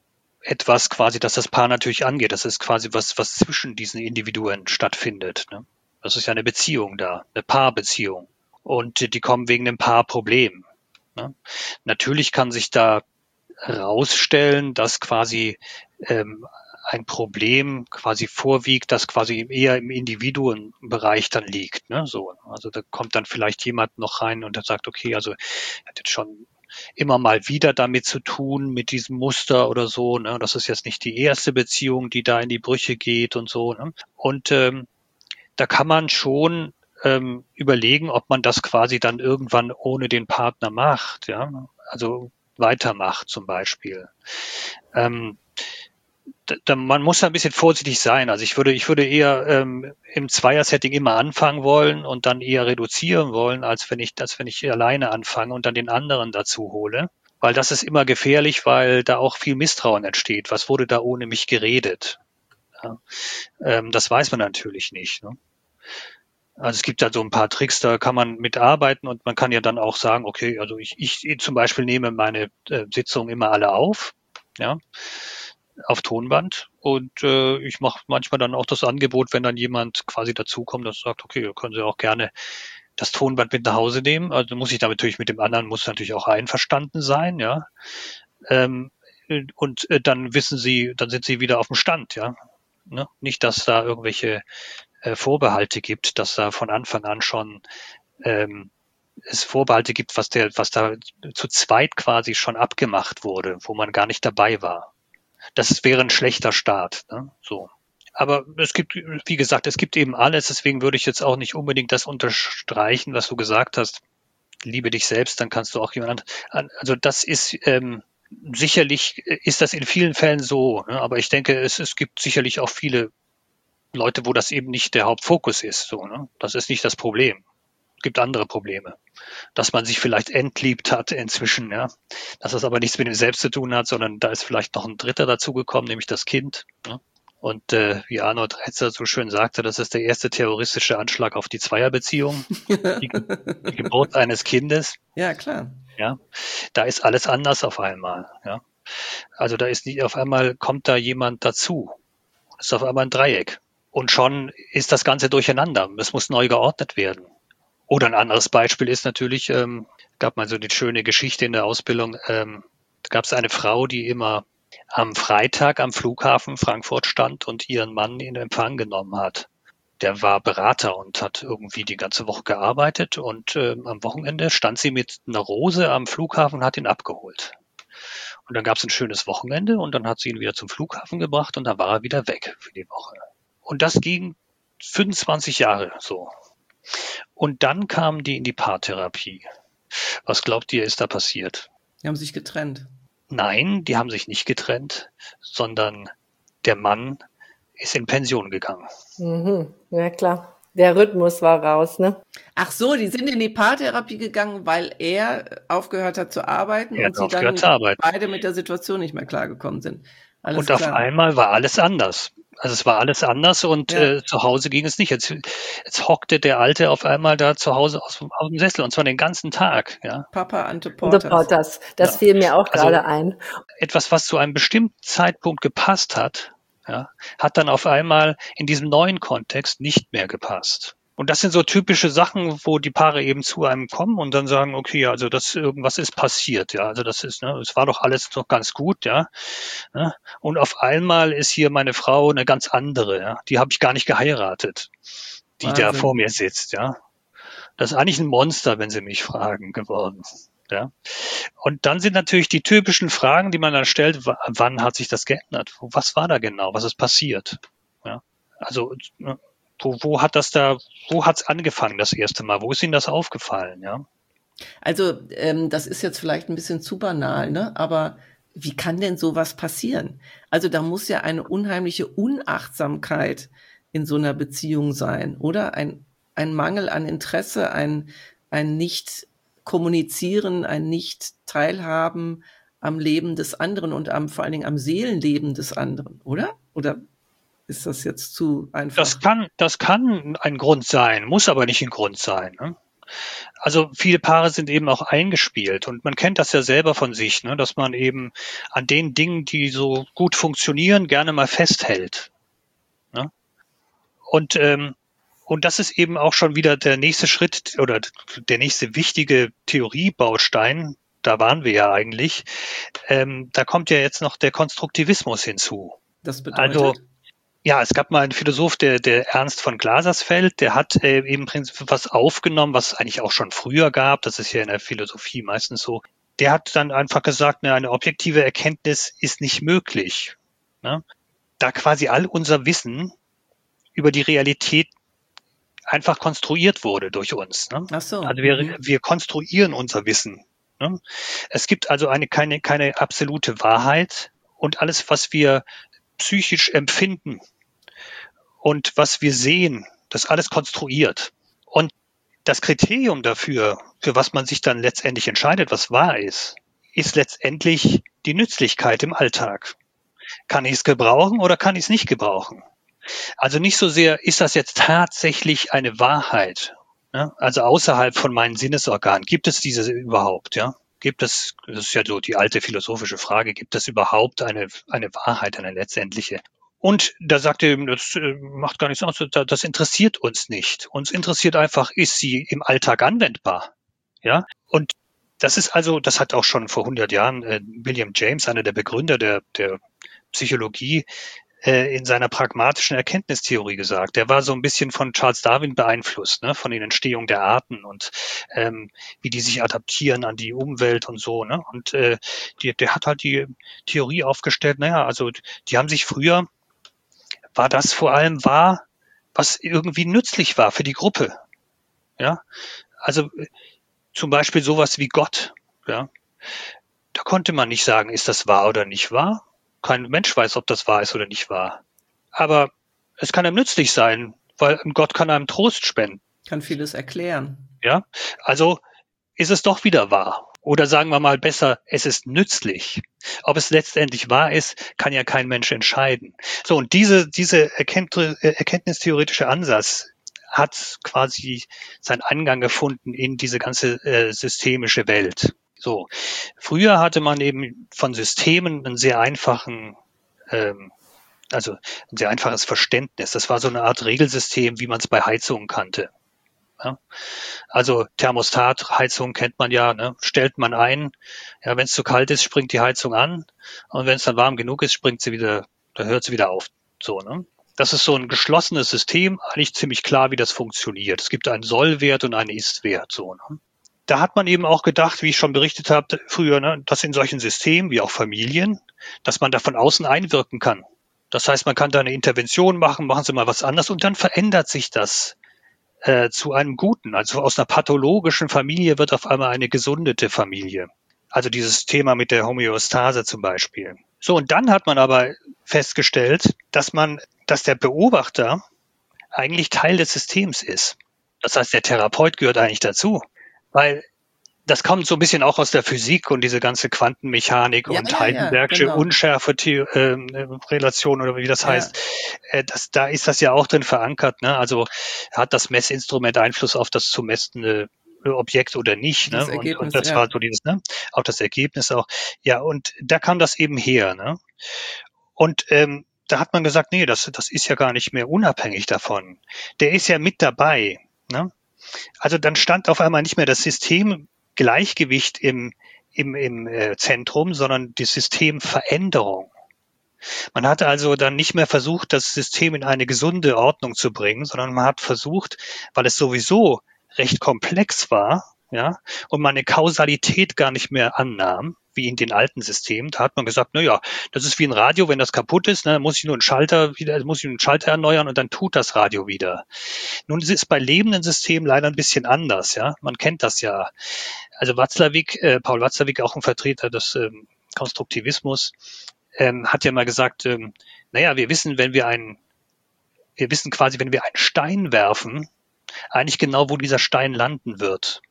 etwas quasi, das das Paar natürlich angeht. Das ist quasi was, was zwischen diesen Individuen stattfindet. Ne? Das ist ja eine Beziehung da, eine Paarbeziehung. Und die kommen wegen einem Paarproblem. Ne? Natürlich kann sich da herausstellen, dass quasi ähm, ein Problem quasi vorwiegt, das quasi eher im Individuenbereich dann liegt. Ne? So, also da kommt dann vielleicht jemand noch rein und dann sagt, okay, also er hat jetzt schon immer mal wieder damit zu tun, mit diesem Muster oder so. Ne? Das ist jetzt nicht die erste Beziehung, die da in die Brüche geht und so. Ne? Und ähm, da kann man schon ähm, überlegen, ob man das quasi dann irgendwann ohne den Partner macht. Ja, also weitermacht zum Beispiel. Ähm, da, da, man muss da ein bisschen vorsichtig sein. Also ich würde, ich würde eher ähm, im Zweier-Setting immer anfangen wollen und dann eher reduzieren wollen, als wenn ich, als wenn ich alleine anfange und dann den anderen dazu hole. Weil das ist immer gefährlich, weil da auch viel Misstrauen entsteht. Was wurde da ohne mich geredet? Ja, ähm, das weiß man natürlich nicht. Ne? Also es gibt da so ein paar Tricks, da kann man mitarbeiten und man kann ja dann auch sagen, okay, also ich, ich zum Beispiel nehme meine äh, Sitzungen immer alle auf, ja, auf Tonband und äh, ich mache manchmal dann auch das Angebot, wenn dann jemand quasi dazukommt, das sagt, okay, können Sie auch gerne das Tonband mit nach Hause nehmen. Also muss ich da natürlich mit dem anderen, muss natürlich auch einverstanden sein, ja. Ähm, und äh, dann wissen Sie, dann sind Sie wieder auf dem Stand, ja. Ne? Nicht, dass da irgendwelche äh, Vorbehalte gibt, dass da von Anfang an schon ähm, es Vorbehalte gibt, was der, was da zu zweit quasi schon abgemacht wurde, wo man gar nicht dabei war. Das wäre ein schlechter Start. Ne? So. Aber es gibt, wie gesagt, es gibt eben alles, deswegen würde ich jetzt auch nicht unbedingt das unterstreichen, was du gesagt hast. Liebe dich selbst, dann kannst du auch jemand anderen. Also das ist ähm, sicherlich ist das in vielen Fällen so, ne? Aber ich denke, es, es gibt sicherlich auch viele Leute, wo das eben nicht der Hauptfokus ist. So, ne? Das ist nicht das Problem. Es gibt andere Probleme. Dass man sich vielleicht entliebt hat inzwischen, ja. Dass das aber nichts mit dem Selbst zu tun hat, sondern da ist vielleicht noch ein Dritter dazugekommen, nämlich das Kind. Ne? Und äh, wie Arnold Retzer so schön sagte, das ist der erste terroristische Anschlag auf die Zweierbeziehung, die, die Geburt eines Kindes. Ja, klar. Ja, da ist alles anders auf einmal. Ja, also da ist nicht auf einmal kommt da jemand dazu. Es ist auf einmal ein Dreieck und schon ist das Ganze durcheinander. Es muss neu geordnet werden. Oder ein anderes Beispiel ist natürlich, ähm, gab mal so eine schöne Geschichte in der Ausbildung. Ähm, da gab es eine Frau, die immer am Freitag am Flughafen Frankfurt stand und ihren Mann in Empfang genommen hat. Der war Berater und hat irgendwie die ganze Woche gearbeitet und äh, am Wochenende stand sie mit einer Rose am Flughafen und hat ihn abgeholt. Und dann gab es ein schönes Wochenende und dann hat sie ihn wieder zum Flughafen gebracht und dann war er wieder weg für die Woche. Und das ging fünfundzwanzig Jahre so. Und dann kamen die in die Paartherapie. Was glaubt ihr, ist da passiert? Die haben sich getrennt. Nein, die haben sich nicht getrennt, sondern der Mann ist in Pension gegangen. Mhm. Ja, klar. Der Rhythmus war raus, ne? Ach so, die sind in die Paartherapie gegangen, weil er aufgehört hat zu arbeiten Er und hat sie dann aufgehört zu arbeiten. beide mit der Situation nicht mehr klargekommen sind. Alles Und auf klar. einmal war alles anders. Also es war alles anders und Ja. äh, zu Hause ging es nicht. Jetzt, jetzt hockte der Alte auf einmal da zu Hause aus, dem- aus dem Sessel und zwar den ganzen Tag. Ja, Papa Ante The Portas. Porters. Das Ja. fiel mir auch Also- gerade ein. etwas, was zu einem bestimmten Zeitpunkt gepasst hat, ja, hat dann auf einmal in diesem neuen Kontext nicht mehr gepasst. Und das sind so typische Sachen, wo die Paare eben zu einem kommen und dann sagen, okay, also das irgendwas ist passiert, ja, also das ist, ne, es war doch alles doch ganz gut, ja, ne? Und auf einmal ist hier meine Frau eine ganz andere, ja, die habe ich gar nicht geheiratet, die da Wahnsinn. vor mir sitzt, ja. Das ist eigentlich ein Monster, wenn Sie mich fragen, geworden, ja. Und dann sind natürlich die typischen Fragen, die man dann stellt, w- wann hat sich das geändert? Was war da genau? Was ist passiert? Ja, also ne, wo, wo hat das da, wo hat's angefangen das erste Mal? Wo ist Ihnen das aufgefallen? Ja, Also, ähm, das ist jetzt vielleicht ein bisschen zu banal, ne? Aber wie kann denn sowas passieren? Also, da muss ja eine unheimliche Unachtsamkeit in so einer Beziehung sein, oder? Ein, ein Mangel an Interesse, ein, ein Nicht-Kommunizieren, ein Nicht-Teilhaben am Leben des anderen und am, vor allen Dingen am Seelenleben des anderen, oder? Oder ist das jetzt zu einfach? das kann, das kann ein Grund sein, muss aber nicht ein Grund sein. Ne? Also viele Paare sind eben auch eingespielt und man kennt das ja selber von sich, ne, dass man eben an den Dingen, die so gut funktionieren, gerne mal festhält. Ne? Und ähm, und das ist eben auch schon wieder der nächste Schritt oder der nächste wichtige Theoriebaustein. Da waren wir ja eigentlich. Ähm, da kommt ja jetzt noch der Konstruktivismus hinzu. Das bedeutet? Also ja, es gab mal einen Philosoph, der, der Ernst von Glasersfeld, der hat äh, eben im Prinzip was aufgenommen, was es eigentlich auch schon früher gab. Das ist ja in der Philosophie meistens so. Der hat dann einfach gesagt, ne, eine objektive Erkenntnis ist nicht möglich. Ne? Da quasi all unser Wissen über die Realität einfach konstruiert wurde durch uns. Ne? Ach so. Also wir, Mhm. wir konstruieren unser Wissen. Ne? Es gibt also eine keine, keine absolute Wahrheit und alles, was wir psychisch empfinden und was wir sehen, das alles konstruiert. Und das Kriterium dafür, für was man sich dann letztendlich entscheidet, was wahr ist, ist letztendlich die Nützlichkeit im Alltag. Kann ich es gebrauchen oder kann ich es nicht gebrauchen? Also nicht so sehr, ist das jetzt tatsächlich eine Wahrheit? Ja? Also außerhalb von meinen Sinnesorganen. Gibt es diese überhaupt? Ja? Gibt es, das ist ja so die alte philosophische Frage, gibt es überhaupt eine, eine Wahrheit, eine letztendliche? Und da sagt er eben, das äh, macht gar nichts aus, das interessiert uns nicht. Uns interessiert einfach, ist sie im Alltag anwendbar? Ja? Und das ist also, das hat auch schon vor hundert Jahren äh, William James, einer der Begründer der, der Psychologie, äh, in seiner pragmatischen Erkenntnistheorie gesagt. Der war so ein bisschen von Charles Darwin beeinflusst, ne, von den Entstehung der Arten und ähm, wie die sich adaptieren an die Umwelt und so. Ne? Und äh, die, der hat halt die Theorie aufgestellt, naja, also die haben sich früher, war das vor allem wahr, was irgendwie nützlich war für die Gruppe. Ja, also äh, zum Beispiel sowas wie Gott. Ja, da konnte man nicht sagen, ist das wahr oder nicht wahr? Kein Mensch weiß, ob das wahr ist oder nicht wahr. Aber es kann einem nützlich sein, weil Gott kann einem Trost spenden. Kann vieles erklären. Ja, also ist es doch wieder wahr. Oder sagen wir mal besser, es ist nützlich. Ob es letztendlich wahr ist, kann ja kein Mensch entscheiden. So, und diese, diese Erkenntnis, erkenntnistheoretische Ansatz hat quasi seinen Eingang gefunden in diese ganze äh, systemische Welt. So, früher hatte man eben von Systemen einen sehr einfachen, ähm, also ein sehr einfaches Verständnis. Das war so eine Art Regelsystem, wie man es bei Heizungen kannte. Ja. Also Thermostat, Heizung kennt man ja, ne? Stellt man ein. Ja, wenn es zu kalt ist, springt die Heizung an. Und wenn es dann warm genug ist, springt sie wieder, da hört sie wieder auf. So, ne? Das ist so ein geschlossenes System, eigentlich ziemlich klar, wie das funktioniert. Es gibt einen Soll-Wert und einen Ist-Wert. So, ne? Da hat man eben auch gedacht, wie ich schon berichtet habe früher, ne, dass in solchen Systemen, wie auch Familien, dass man da von außen einwirken kann. Das heißt, man kann da eine Intervention machen, machen Sie mal was anderes und dann verändert sich das äh, zu einem Guten. Also aus einer pathologischen Familie wird auf einmal eine gesundete Familie. Also dieses Thema mit der Homöostase zum Beispiel. So, und dann hat man aber festgestellt, dass man, dass der Beobachter eigentlich Teil des Systems ist. Das heißt, der Therapeut gehört eigentlich dazu, weil das kommt so ein bisschen auch aus der Physik und diese ganze Quantenmechanik Ja, und ja, ja, Heisenbergsche genau. Unschärfe-Relation oder wie das Ja. heißt. Äh, das, da ist das ja auch drin verankert. Ne? Also hat das Messinstrument Einfluss auf das zu messende Objekt oder nicht? Das Ne? Und, Ergebnis, und das ja. war so dieses, ne? Auch das Ergebnis auch. Ja, und da kam das eben her. Ne? Und ähm, da hat man gesagt, nee, das, das ist ja gar nicht mehr unabhängig davon. Der ist ja mit dabei. Ne? Also dann stand auf einmal nicht mehr das System Gleichgewicht im, im, im äh, Zentrum, sondern die Systemveränderung. Man hat also dann nicht mehr versucht, das System in eine gesunde Ordnung zu bringen, sondern man hat versucht, weil es sowieso recht komplex war, ja, und man eine Kausalität gar nicht mehr annahm, wie in den alten Systemen. Da hat man gesagt, na ja, das ist wie ein Radio, wenn das kaputt ist, ne, muss ich nur einen Schalter wieder, muss ich einen Schalter erneuern und dann tut das Radio wieder. Nun, es ist bei lebenden Systemen leider ein bisschen anders, ja. Man kennt das ja. Also Watzlawick, äh, Paul Watzlawick, auch ein Vertreter des ähm, Konstruktivismus, ähm, hat ja mal gesagt, ähm, naja, wir wissen, wenn wir einen, wir wissen quasi, wenn wir einen Stein werfen, eigentlich genau, wo dieser Stein landen wird.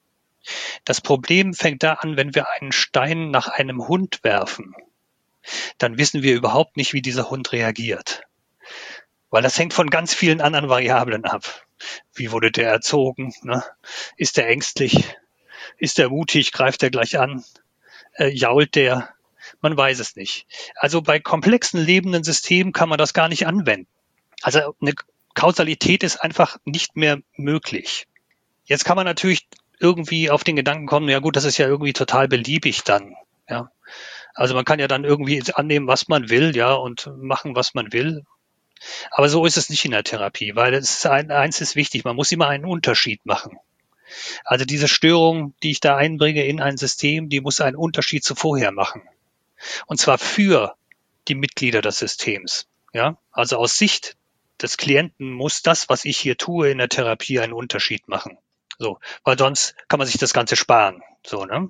Das Problem fängt da an, wenn wir einen Stein nach einem Hund werfen. Dann wissen wir überhaupt nicht, wie dieser Hund reagiert. Weil das hängt von ganz vielen anderen Variablen ab. Wie wurde der erzogen? Ne? Ist der ängstlich? Ist der mutig? Greift er gleich an? Äh, jault der? Man weiß es nicht. Also bei komplexen lebenden Systemen kann man das gar nicht anwenden. Also eine Kausalität ist einfach nicht mehr möglich. Jetzt kann man natürlich irgendwie auf den Gedanken kommen, ja gut, das ist ja irgendwie total beliebig dann. Ja. Also man kann ja dann irgendwie annehmen, was man will, ja, und machen, was man will. Aber so ist es nicht in der Therapie, weil es ist ein, eins ist wichtig, man muss immer einen Unterschied machen. Also diese Störung, die ich da einbringe in ein System, die muss einen Unterschied zu vorher machen. Und zwar für die Mitglieder des Systems. Ja, also aus Sicht des Klienten muss das, was ich hier tue in der Therapie, einen Unterschied machen. So, weil sonst kann man sich das Ganze sparen. So, ne?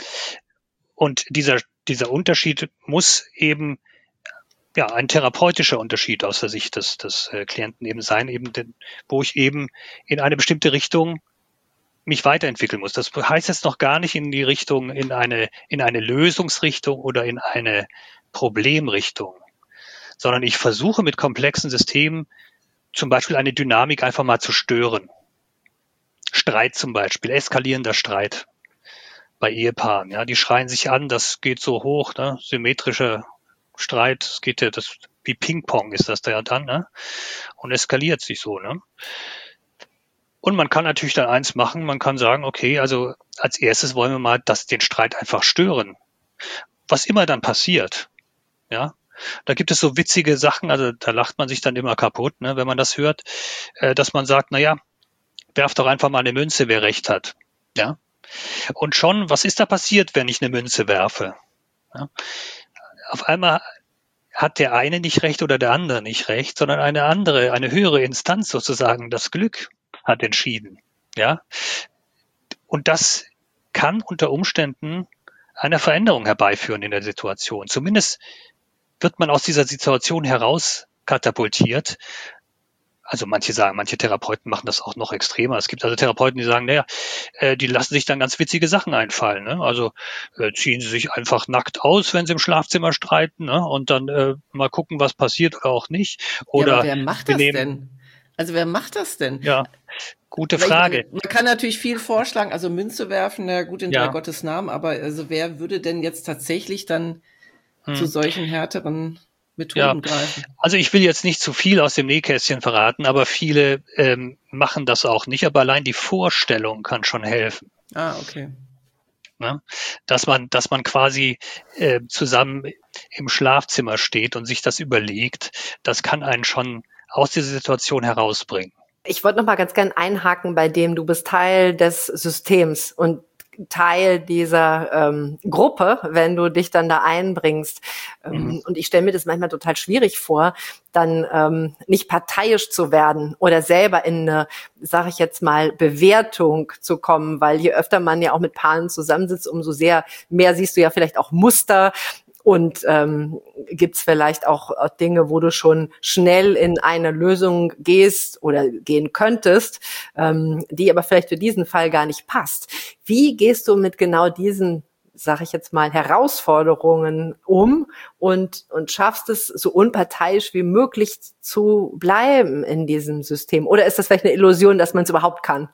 Und dieser, dieser Unterschied muss eben ja, ein therapeutischer Unterschied aus der Sicht des, des äh, Klienten eben sein, eben den, wo ich eben in eine bestimmte Richtung mich weiterentwickeln muss. Das heißt jetzt noch gar nicht in die Richtung, in eine, in eine Lösungsrichtung oder in eine Problemrichtung, sondern ich versuche mit komplexen Systemen zum Beispiel eine Dynamik einfach mal zu stören. Streit zum Beispiel, eskalierender Streit bei Ehepaaren. Ja, die schreien sich an, das geht so hoch, ne? Symmetrischer Streit, es geht ja, das wie Ping-Pong ist das da ja dann, ne? Und eskaliert sich so, ne? Und man kann natürlich dann eins machen, man kann sagen, okay, also als erstes wollen wir mal das, den Streit einfach stören. Was immer dann passiert, ja. Da gibt es so witzige Sachen, also da lacht man sich dann immer kaputt, ne, wenn man das hört, äh, dass man sagt, na ja, werf doch einfach mal eine Münze, wer recht hat, ja. Und schon, was ist da passiert, wenn ich eine Münze werfe? Ja? Auf einmal hat der eine nicht recht oder der andere nicht recht, sondern eine andere, eine höhere Instanz sozusagen, das Glück hat entschieden, ja. Und das kann unter Umständen einer Veränderung herbeiführen in der Situation. Zumindest wird man aus dieser Situation heraus katapultiert. Also manche sagen, manche Therapeuten machen das auch noch extremer. Es gibt also Therapeuten, die sagen, naja, äh, die lassen sich dann ganz witzige Sachen einfallen. Ne? Also äh, ziehen sie sich einfach nackt aus, wenn sie im Schlafzimmer streiten, ne? Und dann äh, mal gucken, was passiert oder auch nicht. Oder ja, aber wer macht das nehmen, denn? Also wer macht das denn? Ja, gute Frage. Ich, man kann natürlich viel vorschlagen, also Münze werfen, na gut, in ja. drei Gottes Namen, aber also wer würde denn jetzt tatsächlich dann hm. zu solchen härteren Methoden ja. greifen? Also ich will jetzt nicht zu viel aus dem Nähkästchen verraten, aber viele ähm, machen das auch nicht, aber allein die Vorstellung kann schon helfen. Ah, okay. Ne? Dass man, dass man quasi äh, zusammen im Schlafzimmer steht und sich das überlegt, das kann einen schon aus dieser Situation herausbringen. Ich wollte noch mal ganz gern einhaken bei dem, du bist Teil des Systems und Teil dieser ähm, Gruppe, wenn du dich dann da einbringst. Ähm, mhm. Und ich stelle mir das manchmal total schwierig vor, dann ähm, nicht parteiisch zu werden oder selber in eine, sage ich jetzt mal, Bewertung zu kommen, weil je öfter man ja auch mit Paaren zusammensitzt, umso sehr mehr siehst du ja vielleicht auch Muster. Und ähm, gibt's vielleicht auch Dinge, wo du schon schnell in eine Lösung gehst oder gehen könntest, ähm, die aber vielleicht für diesen Fall gar nicht passt. Wie gehst du mit genau diesen, sag ich jetzt mal, Herausforderungen um und und schaffst es, so unparteiisch wie möglich zu bleiben in diesem System? Oder ist das vielleicht eine Illusion, dass man es überhaupt kann?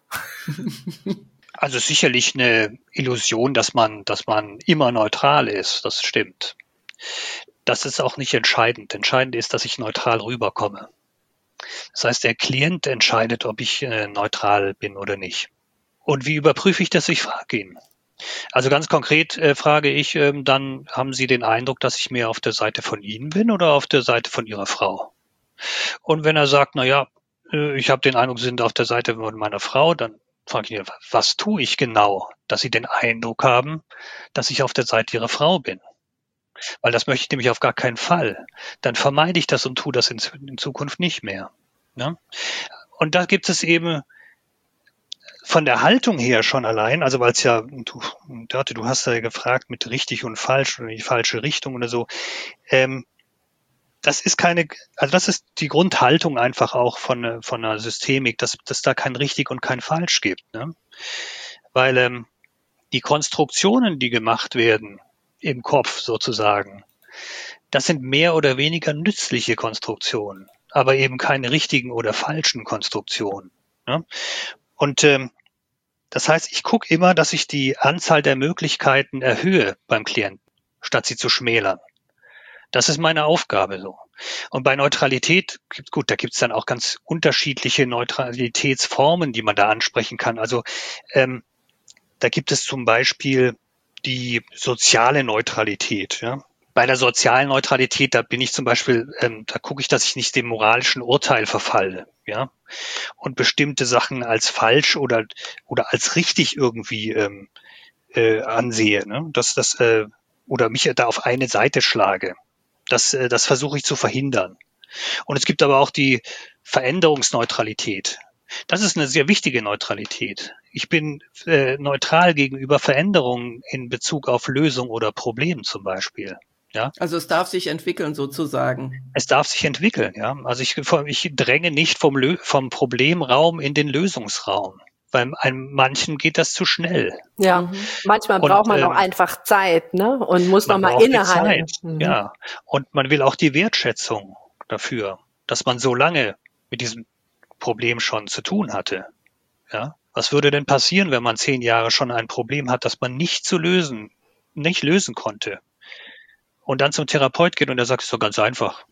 Also sicherlich eine Illusion, dass man, dass man immer neutral ist. Das stimmt. Das ist auch nicht entscheidend. Entscheidend ist, dass ich neutral rüberkomme. Das heißt, der Klient entscheidet, ob ich äh, neutral bin oder nicht. Und wie überprüfe ich das? Ich frage ihn. Also ganz konkret äh, frage ich, äh, dann haben Sie den Eindruck, dass ich mehr auf der Seite von Ihnen bin oder auf der Seite von Ihrer Frau? Und wenn er sagt, na ja, äh, ich habe den Eindruck, Sie sind auf der Seite von meiner Frau, dann frage ich ihn, was tue ich genau, dass Sie den Eindruck haben, dass ich auf der Seite Ihrer Frau bin? Weil das möchte ich nämlich auf gar keinen Fall. Dann vermeide ich das und tue das in, in Zukunft nicht mehr. Ne? Und da gibt es eben von der Haltung her schon allein, also weil es ja, du, Dörte, du hast ja gefragt mit richtig und falsch oder in die falsche Richtung oder so, ähm, das ist keine, also das ist die Grundhaltung einfach auch von, von einer Systemik, dass, dass da kein richtig und kein falsch gibt. Ne? Weil ähm, die Konstruktionen, die gemacht werden, im Kopf sozusagen, das sind mehr oder weniger nützliche Konstruktionen, aber eben keine richtigen oder falschen Konstruktionen. Ne? Und ähm, das heißt, ich gucke immer, dass ich die Anzahl der Möglichkeiten erhöhe beim Klienten, statt sie zu schmälern. Das ist meine Aufgabe so. Und bei Neutralität, gut, da gibt's dann auch ganz unterschiedliche Neutralitätsformen, die man da ansprechen kann. Also ähm, da gibt es zum Beispiel die soziale Neutralität. Ja. Bei der sozialen Neutralität, da bin ich zum Beispiel, ähm, da gucke ich, dass ich nicht dem moralischen Urteil verfalle, ja, und bestimmte Sachen als falsch oder oder als richtig irgendwie ähm, äh, ansehe, ne? Dass das äh, oder mich da auf eine Seite schlage. Das, äh, das versuche ich zu verhindern. Und es gibt aber auch die Veränderungsneutralität. Das ist eine sehr wichtige Neutralität. Ich bin äh, neutral gegenüber Veränderungen in Bezug auf Lösung oder Problem zum Beispiel. Ja? Also es darf sich entwickeln sozusagen. Es darf sich entwickeln, ja. Also ich, ich dränge nicht vom, Lö- vom Problemraum in den Lösungsraum. Bei einem manchen geht das zu schnell. Ja, mhm. manchmal und, braucht man ähm, auch einfach Zeit, ne? Und muss nochmal innehalten. Mhm. Ja, und man will auch die Wertschätzung dafür, dass man so lange mit diesem Problem schon zu tun hatte. Ja, was würde denn passieren, wenn man zehn Jahre schon ein Problem hat, das man nicht zu lösen, nicht lösen konnte? Und dann zum Therapeut geht und der sagt, es ist doch ganz einfach.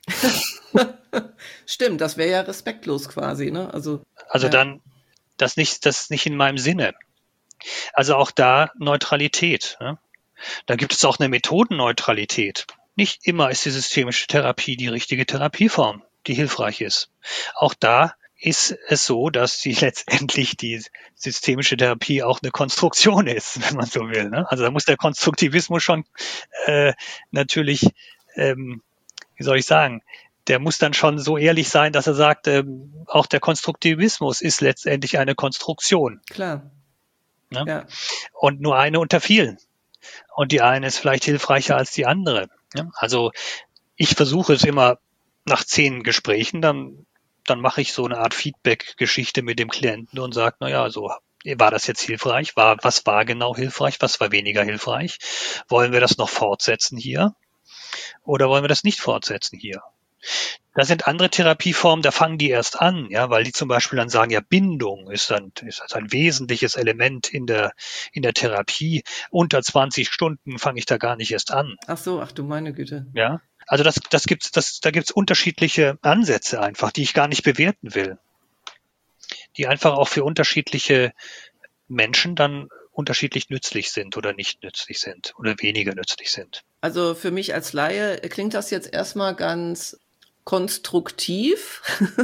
Stimmt, das wäre ja respektlos quasi, ne? Also, also ja. dann, das nicht, das ist nicht in meinem Sinne. Also auch da Neutralität. Ne? Da gibt es auch eine Methodenneutralität. Nicht immer ist die systemische Therapie die richtige Therapieform, die hilfreich ist. Auch da ist es so, dass die letztendlich die systemische Therapie auch eine Konstruktion ist, wenn man so will. Ne? Also da muss der Konstruktivismus schon äh, natürlich, ähm, wie soll ich sagen, der muss dann schon so ehrlich sein, dass er sagt, ähm, auch der Konstruktivismus ist letztendlich eine Konstruktion. Klar. Ne? Ja. Und nur eine unter vielen. und die eine ist vielleicht hilfreicher als die andere. Ja? Also ich versuche es immer nach zehn Gesprächen, dann, dann mache ich so eine Art Feedback-Geschichte mit dem Klienten und sage, naja, so war das jetzt hilfreich? War, was war genau hilfreich? Was war weniger hilfreich? Wollen wir das noch fortsetzen hier? Oder wollen wir das nicht fortsetzen hier? Da sind andere Therapieformen, da fangen die erst an, ja, weil die zum Beispiel dann sagen, ja, Bindung ist ein, ist ein wesentliches Element in der, in der Therapie. Unter zwanzig Stunden fange ich da gar nicht erst an. Ach so, ach du meine Güte. Ja, also das, das gibt's, das, da gibt's unterschiedliche Ansätze einfach, die ich gar nicht bewerten will, die einfach auch für unterschiedliche Menschen dann unterschiedlich nützlich sind oder nicht nützlich sind oder weniger nützlich sind. Also für mich als Laie klingt das jetzt erstmal ganz konstruktiv,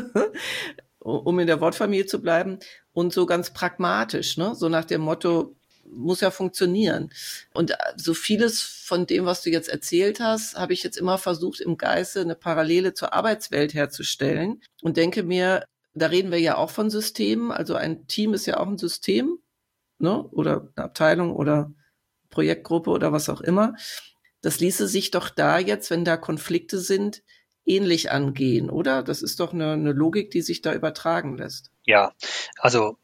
um in der Wortfamilie zu bleiben, und so ganz pragmatisch, ne? So nach dem Motto, muss ja funktionieren. Und so vieles von dem, was du jetzt erzählt hast, habe ich jetzt immer versucht, im Geiste eine Parallele zur Arbeitswelt herzustellen und denke mir, da reden wir ja auch von Systemen, also ein Team ist ja auch ein System, ne? Oder eine Abteilung oder Projektgruppe oder was auch immer. Das ließe sich doch da jetzt, wenn da Konflikte sind, ähnlich angehen, oder? Das ist doch eine, eine Logik, die sich da übertragen lässt. Ja, also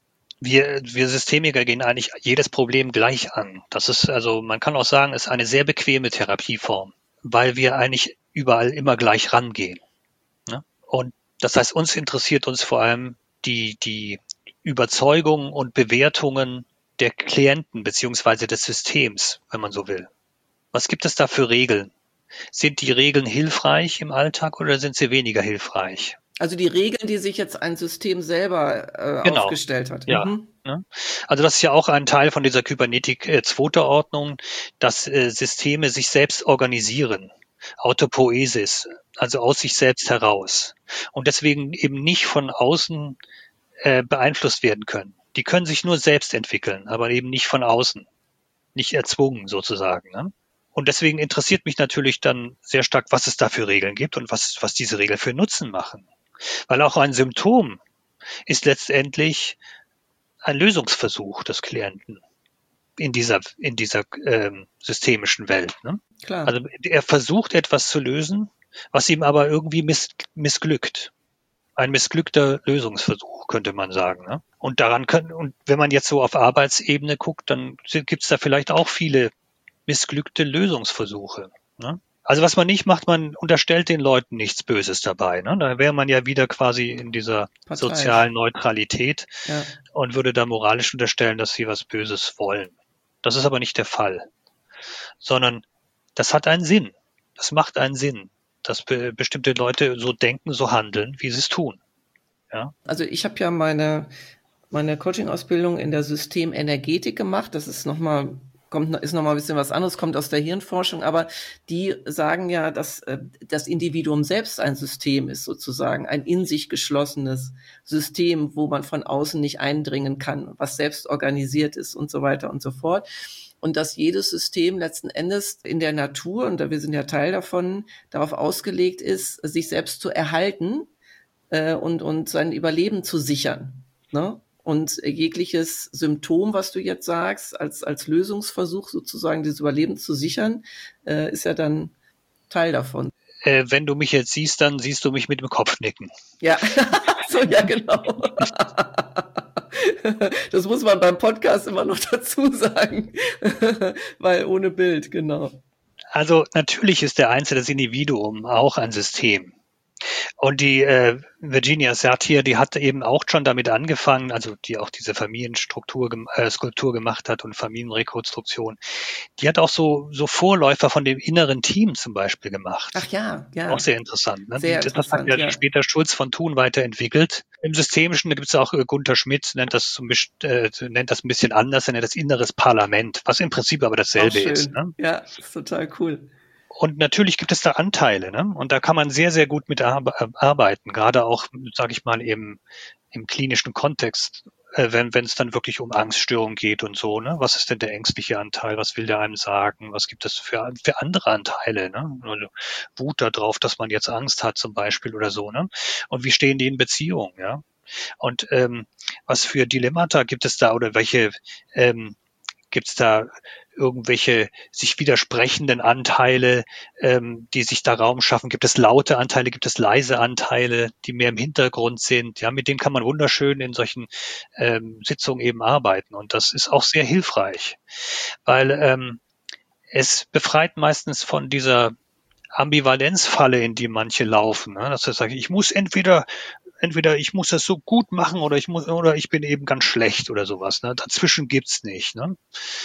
wir, wir Systemiker gehen eigentlich jedes Problem gleich an. Das ist also, man kann auch sagen, ist eine sehr bequeme Therapieform, weil wir eigentlich überall immer gleich rangehen. Ne? Und das heißt, uns interessiert uns vor allem die, die Überzeugungen und Bewertungen der Klienten beziehungsweise des Systems, wenn man so will. Was gibt es da für Regeln? Sind die Regeln hilfreich im Alltag oder sind sie weniger hilfreich? Also die Regeln, die sich jetzt ein System selber äh, Genau. aufgestellt hat. Ja. Mhm. Ne? Also das ist ja auch ein Teil von dieser Kybernetik äh, zweiter Ordnung, dass äh, Systeme sich selbst organisieren. Autopoiesis, also aus sich selbst heraus. Und deswegen eben nicht von außen äh, beeinflusst werden können. Die können sich nur selbst entwickeln, aber eben nicht von außen. Nicht erzwungen sozusagen. Ne? Und deswegen interessiert mich natürlich dann sehr stark, was es da für Regeln gibt und was, was diese Regeln für Nutzen machen. Weil auch ein Symptom ist letztendlich ein Lösungsversuch des Klienten in dieser, in dieser ähm, systemischen Welt. Ne? Klar. Also er versucht etwas zu lösen, was ihm aber irgendwie miss, missglückt. Ein missglückter Lösungsversuch, könnte man sagen. Ne? Und daran können, und wenn man jetzt so auf Arbeitsebene guckt, dann gibt es da vielleicht auch viele missglückte Lösungsversuche. Ne? Also was man nicht macht, man unterstellt den Leuten nichts Böses dabei. Ne? Da wäre man ja wieder quasi in dieser Parteiisch. sozialen Neutralität Ja. und würde da moralisch unterstellen, dass sie was Böses wollen. Das ist aber nicht der Fall. Sondern das hat einen Sinn. Das macht einen Sinn, dass be- bestimmte Leute so denken, so handeln, wie sie es tun. Ja? Also ich habe ja meine, meine Coaching-Ausbildung in der Systemenergetik gemacht. Das ist nochmal, kommt, ist nochmal ein bisschen was anderes, kommt aus der Hirnforschung, aber die sagen ja, dass äh, das Individuum selbst ein System ist, sozusagen, ein in sich geschlossenes System, wo man von außen nicht eindringen kann, was selbst organisiert ist und so weiter und so fort. Und dass jedes System letzten Endes in der Natur, und wir sind ja Teil davon, darauf ausgelegt ist, sich selbst zu erhalten äh, und, und sein Überleben zu sichern. Ne? Und jegliches Symptom, was du jetzt sagst, als, als Lösungsversuch sozusagen dieses Überleben zu sichern, äh, ist ja dann Teil davon. Äh, wenn du mich jetzt siehst, dann siehst du mich mit dem Kopf nicken. Ja, so, ja, genau. Das muss man beim Podcast immer noch dazu sagen, weil ohne Bild, genau. Also natürlich ist der Einzelne, das Individuum auch ein System. Und die äh, Virginia Satir, die hat eben auch schon damit angefangen, also die auch diese Familienstruktur, äh, Skulptur gemacht hat und Familienrekonstruktion. Die hat auch so so Vorläufer von dem inneren Team zum Beispiel gemacht. Ach ja, ja. Auch sehr interessant. Ne? Sehr die, das interessant, hat ja, ja. später Schulz von Thun weiterentwickelt. Im Systemischen, da gibt es auch äh, Gunther Schmidt, nennt das, zum, äh, nennt das ein bisschen anders, er nennt das inneres Parlament, was im Prinzip aber dasselbe ist. Ne? Ja, ist total cool. Und natürlich gibt es da Anteile, ne? Und da kann man sehr, sehr gut mit arbeiten, gerade auch, sage ich mal, im, im klinischen Kontext, äh, wenn wenn es dann wirklich um Angststörungen geht und so, ne? Was ist denn der ängstliche Anteil? Was will der einem sagen? Was gibt es für, für andere Anteile, ne? Also Wut darauf, dass man jetzt Angst hat zum Beispiel oder so, ne? Und wie stehen die in Beziehung, ja? Und ähm, was für Dilemmata gibt es da oder welche ähm, Gibt es da irgendwelche sich widersprechenden Anteile, ähm, die sich da Raum schaffen? Gibt es laute Anteile, gibt es leise Anteile, die mehr im Hintergrund sind? Ja, mit denen kann man wunderschön in solchen ähm, Sitzungen eben arbeiten. Und das ist auch sehr hilfreich, weil ähm, es befreit meistens von dieser Ambivalenzfalle, in die manche laufen. Ne? Dass sie sagen, ich muss entweder entweder ich muss das so gut machen oder ich muss oder ich bin eben ganz schlecht oder sowas. Ne? Dazwischen gibt's nicht. Ne?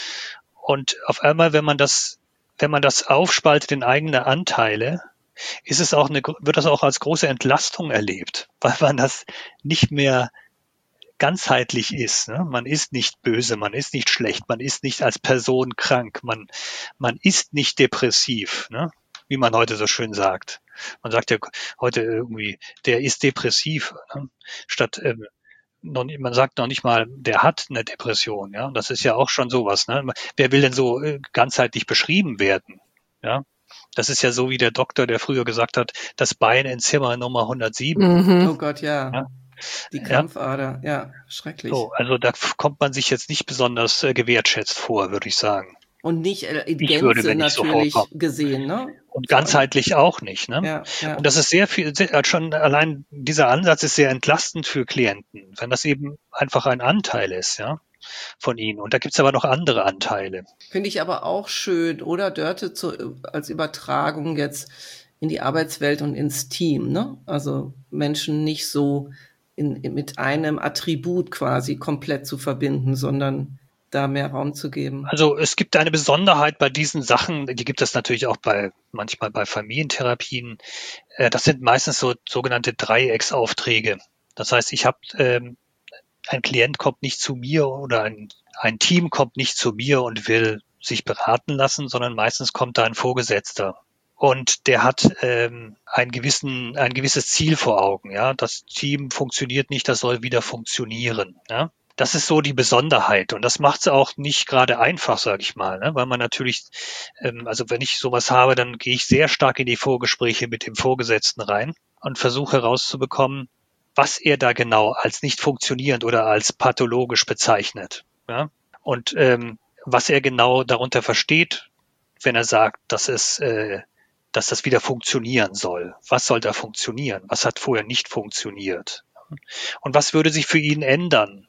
Und auf einmal, wenn man das, wenn man das aufspaltet in eigene Anteile, ist es auch eine, wird das auch als große Entlastung erlebt, weil man das nicht mehr ganzheitlich ist. Ne? Man ist nicht böse, man ist nicht schlecht, man ist nicht als Person krank, man, man ist nicht depressiv, ne? Wie man heute so schön sagt. Man sagt ja heute irgendwie, der ist depressiv, ne? Statt ähm, noch nicht, man sagt noch nicht mal, der hat eine Depression, ja. Und das ist ja auch schon sowas, ne? Wer will denn so äh, ganzheitlich beschrieben werden? Ja. Das ist ja so wie der Doktor, der früher gesagt hat, das Bein in Zimmer Nummer hundertsieben. Mhm. Oh Gott, ja. ja. Die Krampfader, ja, ja schrecklich. So, also da kommt man sich jetzt nicht besonders äh, gewertschätzt vor, würde ich sagen. Und nicht äh, in ich Gänze würde, wenn natürlich so gesehen, ne? Und ganzheitlich auch nicht, ne? Ja, ja. Und das ist sehr viel, sehr, schon allein dieser Ansatz ist sehr entlastend für Klienten, wenn das eben einfach ein Anteil ist, ja, von ihnen. Und da gibt's aber noch andere Anteile. Finde ich aber auch schön, oder Dörte zu, als Übertragung jetzt in die Arbeitswelt und ins Team, ne? Also Menschen nicht so in, in, mit einem Attribut quasi komplett zu verbinden, sondern da mehr Raum zu geben. Also es gibt eine Besonderheit bei diesen Sachen, die gibt es natürlich auch bei manchmal bei Familientherapien. Das sind meistens so sogenannte Dreiecksaufträge. Das heißt, ich habe ähm, ein Klient kommt nicht zu mir oder ein, ein Team kommt nicht zu mir und will sich beraten lassen, sondern meistens kommt da ein Vorgesetzter. Und der hat ähm, einen gewissen, ein gewisses Ziel vor Augen. Ja, das Team funktioniert nicht, das soll wieder funktionieren. Ja, das ist so die Besonderheit. Und das macht es auch nicht gerade einfach, sage ich mal, ne? Weil man natürlich, ähm, also wenn ich sowas habe, dann gehe ich sehr stark in die Vorgespräche mit dem Vorgesetzten rein und versuche herauszubekommen, was er da genau als nicht funktionierend oder als pathologisch bezeichnet. Ja? Und ähm, was er genau darunter versteht, wenn er sagt, dass es äh, dass das wieder funktionieren soll. Was soll da funktionieren? Was hat vorher nicht funktioniert? Und was würde sich für ihn ändern?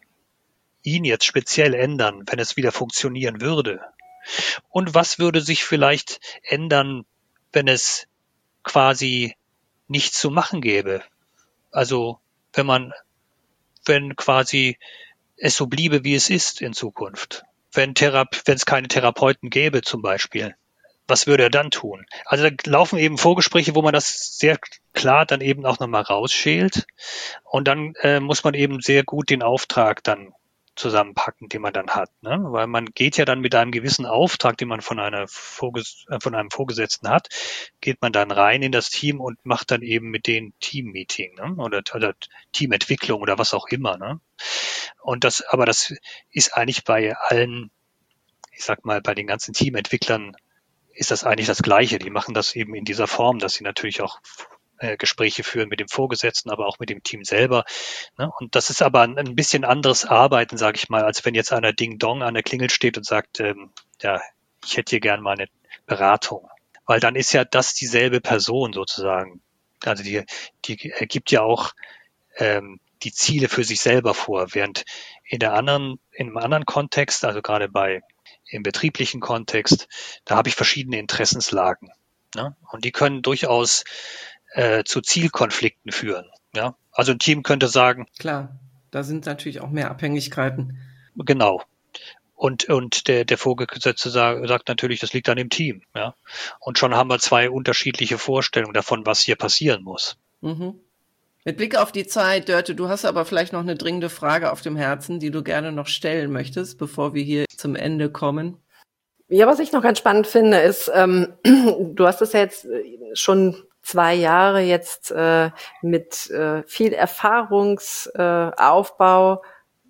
Ihn jetzt speziell ändern, wenn es wieder funktionieren würde? Und was würde sich vielleicht ändern, wenn es quasi nichts zu machen gäbe? Also wenn man, wenn quasi es so bliebe, wie es ist in Zukunft. Wenn Thera- wenn es keine Therapeuten gäbe zum Beispiel. Was würde er dann tun? Also da laufen eben Vorgespräche, wo man das sehr klar dann eben auch nochmal rausschält. Und dann äh, muss man eben sehr gut den Auftrag dann zusammenpacken, den man dann hat. Ne? Weil man geht ja dann mit einem gewissen Auftrag, den man von einer Vorges- äh, von einem Vorgesetzten hat, geht man dann rein in das Team und macht dann eben mit denen Team-Meeting, ne? oder, oder Teamentwicklung oder was auch immer. Ne? Und das, aber das ist eigentlich bei allen, ich sag mal, bei den ganzen Teamentwicklern ist das eigentlich das Gleiche. Die machen das eben in dieser Form, dass sie natürlich auch äh, Gespräche führen mit dem Vorgesetzten, aber auch mit dem Team selber. Ne? Und das ist aber ein, ein bisschen anderes Arbeiten, sage ich mal, als wenn jetzt einer Ding-Dong an der Klingel steht und sagt, ähm, ja, ich hätte hier gern mal eine Beratung. Weil dann ist ja das dieselbe Person sozusagen. Also die, die gibt ja auch ähm, die Ziele für sich selber vor, während in der anderen, in einem anderen Kontext, also gerade bei im betrieblichen Kontext, da habe ich verschiedene Interessenslagen. Ne? Und die können durchaus äh, zu Zielkonflikten führen. Ja? Also ein Team könnte sagen, klar, da sind natürlich auch mehr Abhängigkeiten. Genau. Und, und der, der Vorgesetzte sagt, sagt natürlich, das liegt an dem Team. Ja? Und schon haben wir zwei unterschiedliche Vorstellungen davon, was hier passieren muss. Mhm. Mit Blick auf die Zeit, Dörte, du hast aber vielleicht noch eine dringende Frage auf dem Herzen, die du gerne noch stellen möchtest, bevor wir hier zum Ende kommen. Ja, was ich noch ganz spannend finde, ist, ähm, du hast es ja jetzt schon zwei Jahre jetzt äh, mit äh, viel Erfahrungsaufbau. Äh,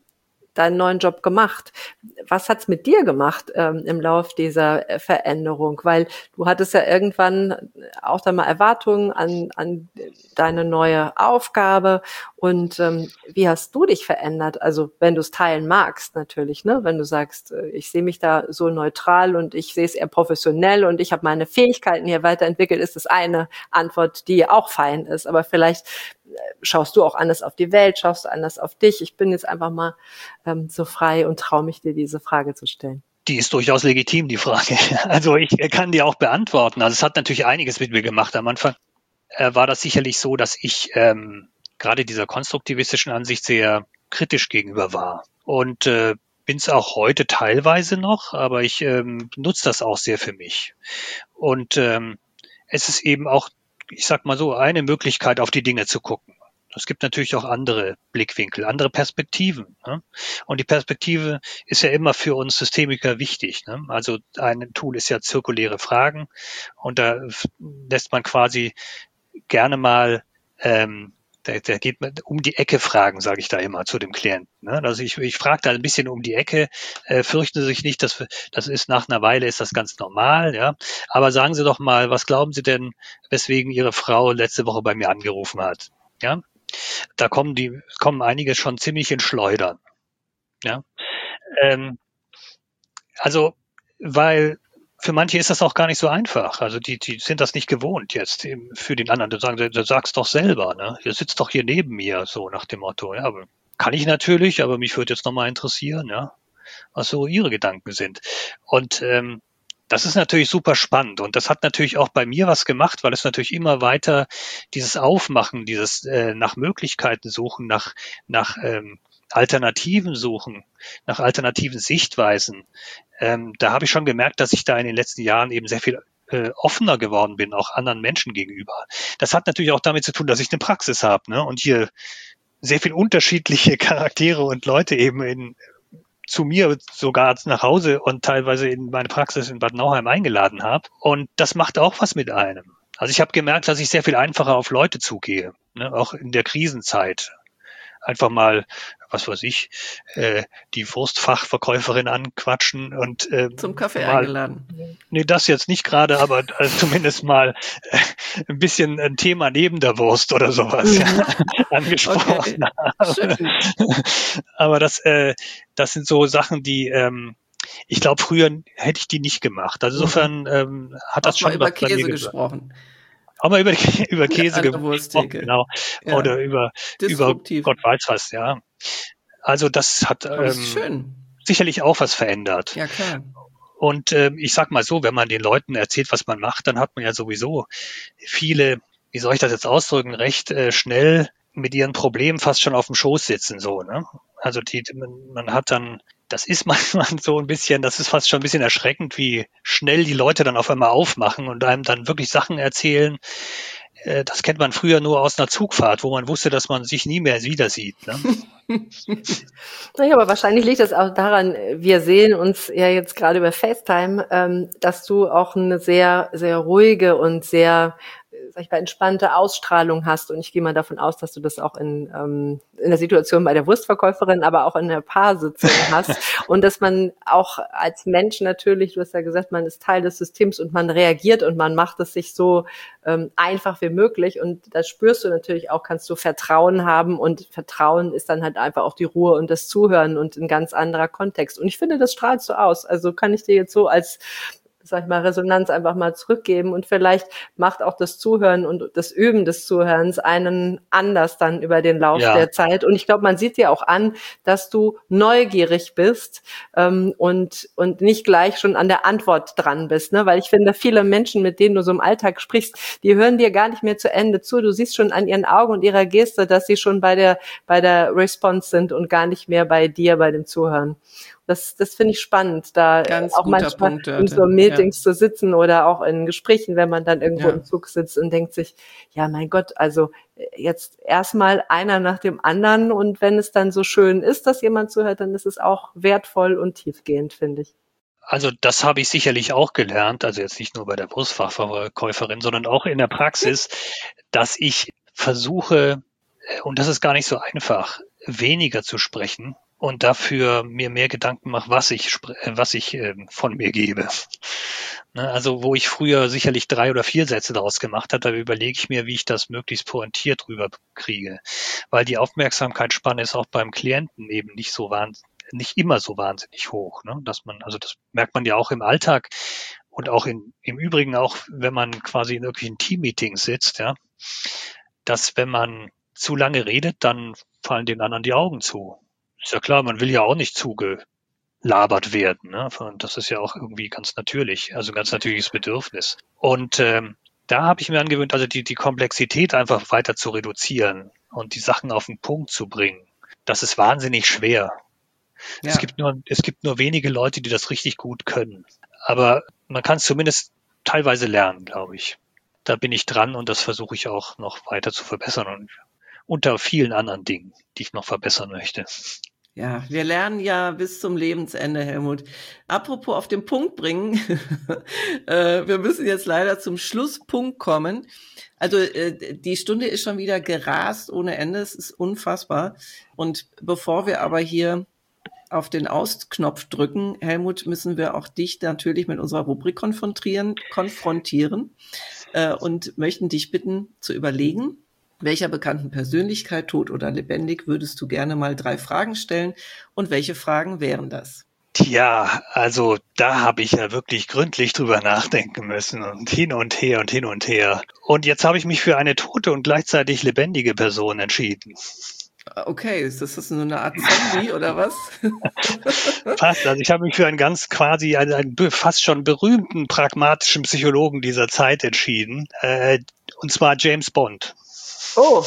deinen neuen Job gemacht. Was hat's mit dir gemacht ähm, im Lauf dieser äh, Veränderung? Weil du hattest ja irgendwann auch dann mal Erwartungen an, an deine neue Aufgabe. Und ähm, wie hast du dich verändert? Also wenn du es teilen magst natürlich, ne? Wenn du sagst, äh, ich sehe mich da so neutral und ich sehe es eher professionell und ich habe meine Fähigkeiten hier weiterentwickelt, ist das eine Antwort, die auch fein ist. Aber vielleicht äh, schaust du auch anders auf die Welt, schaust du anders auf dich. Ich bin jetzt einfach mal ähm, so frei und traue mich, dir diese Frage zu stellen. Die ist durchaus legitim, die Frage. Also ich kann die auch beantworten. Also es hat natürlich einiges mit mir gemacht. Am Anfang äh, war das sicherlich so, dass ich ähm, gerade dieser konstruktivistischen Ansicht sehr kritisch gegenüber war. Und äh, bin es auch heute teilweise noch, aber ich ähm, nutze das auch sehr für mich. Und ähm, es ist eben auch, ich sag mal so, eine Möglichkeit, auf die Dinge zu gucken. Es gibt natürlich auch andere Blickwinkel, andere Perspektiven. Ne? Und die Perspektive ist ja immer für uns Systemiker wichtig. Ne? Also ein Tool ist ja zirkuläre Fragen und da lässt man quasi gerne mal, ähm, da, da geht man um die Ecke fragen, sage ich da immer zu dem Klienten. Ne? Also ich, ich frage da ein bisschen um die Ecke, äh, fürchten Sie sich nicht, dass das ist nach einer Weile ist das ganz normal, ja. Aber sagen Sie doch mal, was glauben Sie denn, weswegen Ihre Frau letzte Woche bei mir angerufen hat? Ja. Da kommen die, kommen einige schon ziemlich in Schleudern. Ja. Ähm, also, weil für manche ist das auch gar nicht so einfach. Also die, die sind das nicht gewohnt jetzt für den anderen. Die sagen, du sagst doch selber, ne? Ihr sitzt doch hier neben mir, so nach dem Motto. Ja, aber kann ich natürlich, aber mich würde jetzt nochmal interessieren, ja, was so Ihre Gedanken sind. Und ähm, das ist natürlich super spannend und das hat natürlich auch bei mir was gemacht, weil es natürlich immer weiter dieses Aufmachen, dieses äh, nach Möglichkeiten suchen, nach nach ähm, Alternativen suchen, nach alternativen Sichtweisen. Ähm, da habe ich schon gemerkt, dass ich da in den letzten Jahren eben sehr viel äh, offener geworden bin, auch anderen Menschen gegenüber. Das hat natürlich auch damit zu tun, dass ich eine Praxis habe, ne? Und hier sehr viel unterschiedliche Charaktere und Leute eben in zu mir sogar nach Hause und teilweise in meine Praxis in Bad Nauheim eingeladen habe. Und das macht auch was mit einem. Also ich habe gemerkt, dass ich sehr viel einfacher auf Leute zugehe, ne? Auch in der Krisenzeit. Einfach mal, was weiß ich, äh, die Wurstfachverkäuferin anquatschen und äh, zum Kaffee mal, eingeladen. Nee, das jetzt nicht gerade, aber äh, zumindest mal äh, ein bisschen ein Thema neben der Wurst oder sowas ja, angesprochen haben. Aber das, äh, das sind so Sachen, die ähm, ich glaube, früher hätte ich die nicht gemacht. Also insofern ähm, hat das auch schon mal über was bei Käse mir gesprochen. Auch mal über, über Käse gesprochen, genau. Ja. Oder über, über Gott weiß was, ja. Also das hat ähm, schön. sicherlich auch was verändert. Ja, klar. Und äh, ich sag mal so, wenn man den Leuten erzählt, was man macht, dann hat man ja sowieso viele, wie soll ich das jetzt ausdrücken, recht äh, schnell mit ihren Problemen fast schon auf dem Schoß sitzen, so, ne? Also die, man, man hat dann, das ist manchmal so ein bisschen, das ist fast schon ein bisschen erschreckend, wie schnell die Leute dann auf einmal aufmachen und einem dann wirklich Sachen erzählen. Äh, das kennt man früher nur aus einer Zugfahrt, wo man wusste, dass man sich nie mehr wieder sieht, ne? Naja, aber wahrscheinlich liegt das auch daran, wir sehen uns ja jetzt gerade über FaceTime, ähm, dass du auch eine sehr, sehr ruhige und sehr, sag ich mal, entspannte Ausstrahlung hast. Und ich gehe mal davon aus, dass du das auch in, ähm, in der Situation bei der Wurstverkäuferin, aber auch in der Paarsitzung hast. Und dass man auch als Mensch natürlich, du hast ja gesagt, man ist Teil des Systems und man reagiert und man macht es sich so ähm, einfach wie möglich. Und das spürst du natürlich auch, kannst du Vertrauen haben. Und Vertrauen ist dann halt einfach auch die Ruhe und das Zuhören und ein ganz anderer Kontext. Und ich finde, das strahlst du aus. Also kann ich dir jetzt so als, sag ich mal, Resonanz einfach mal zurückgeben und vielleicht macht auch das Zuhören und das Üben des Zuhörens einen anders dann über den Lauf ja. der Zeit. Und ich glaube, man sieht dir auch an, dass du neugierig bist ähm, und und nicht gleich schon an der Antwort dran bist, ne? Weil ich finde, viele Menschen, mit denen du so im Alltag sprichst, die hören dir gar nicht mehr zu Ende zu. Du siehst schon an ihren Augen und ihrer Geste, dass sie schon bei der bei der Response sind und gar nicht mehr bei dir, bei dem Zuhören. Das, das finde ich spannend, da Ganz auch manchmal Punkt, in so Meetings ja. zu sitzen oder auch in Gesprächen, wenn man dann irgendwo ja. im Zug sitzt und denkt sich, ja, mein Gott, also jetzt erstmal einer nach dem anderen und wenn es dann so schön ist, dass jemand zuhört, dann ist es auch wertvoll und tiefgehend, finde ich. Also das habe ich sicherlich auch gelernt, also jetzt nicht nur bei der Wurstfachverkäuferin, sondern auch in der Praxis, dass ich versuche, und das ist gar nicht so einfach, weniger zu sprechen und dafür mir mehr Gedanken mache, was ich, was ich äh, von mir gebe. Ne, also wo ich früher sicherlich drei oder vier Sätze daraus gemacht habe, da überlege ich mir, wie ich das möglichst pointiert rüberkriege. Weil die Aufmerksamkeitsspanne ist auch beim Klienten eben nicht so wahnsinnig, nicht immer so wahnsinnig hoch. Ne? Dass man, also das merkt man ja auch im Alltag und auch in, im Übrigen auch, wenn man quasi in irgendwelchen Teammeetings sitzt, ja, dass wenn man zu lange redet, dann fallen den anderen die Augen zu. Ist ja klar, man will ja auch nicht zugelabert werden. Ne? Und das ist ja auch irgendwie ganz natürlich, also ein ganz natürliches Bedürfnis. Und ähm, da habe ich mir angewöhnt, also die, die Komplexität einfach weiter zu reduzieren und die Sachen auf den Punkt zu bringen. Das ist wahnsinnig schwer. Ja. Es gibt nur, es gibt nur wenige Leute, die das richtig gut können. Aber man kann es zumindest teilweise lernen, glaube ich. Da bin ich dran und das versuche ich auch noch weiter zu verbessern und unter vielen anderen Dingen, die ich noch verbessern möchte. Ja, wir lernen ja bis zum Lebensende, Helmut. Apropos auf den Punkt bringen, wir müssen jetzt leider zum Schlusspunkt kommen. Also die Stunde ist schon wieder gerast ohne Ende, es ist unfassbar. Und bevor wir aber hier auf den Ausknopf drücken, Helmut, müssen wir auch dich natürlich mit unserer Rubrik konfrontieren, konfrontieren äh, und möchten dich bitten zu überlegen, welcher bekannten Persönlichkeit, tot oder lebendig, würdest du gerne mal drei Fragen stellen und welche Fragen wären das? Tja, also da habe ich ja wirklich gründlich drüber nachdenken müssen und hin und her und hin und her. Und jetzt habe ich mich für eine tote und gleichzeitig lebendige Person entschieden. Okay, ist das so eine Art Zombie oder was? Fast. Also ich habe mich für einen ganz quasi, einen, einen fast schon berühmten pragmatischen Psychologen dieser Zeit entschieden. Äh, und zwar James Bond. Oh.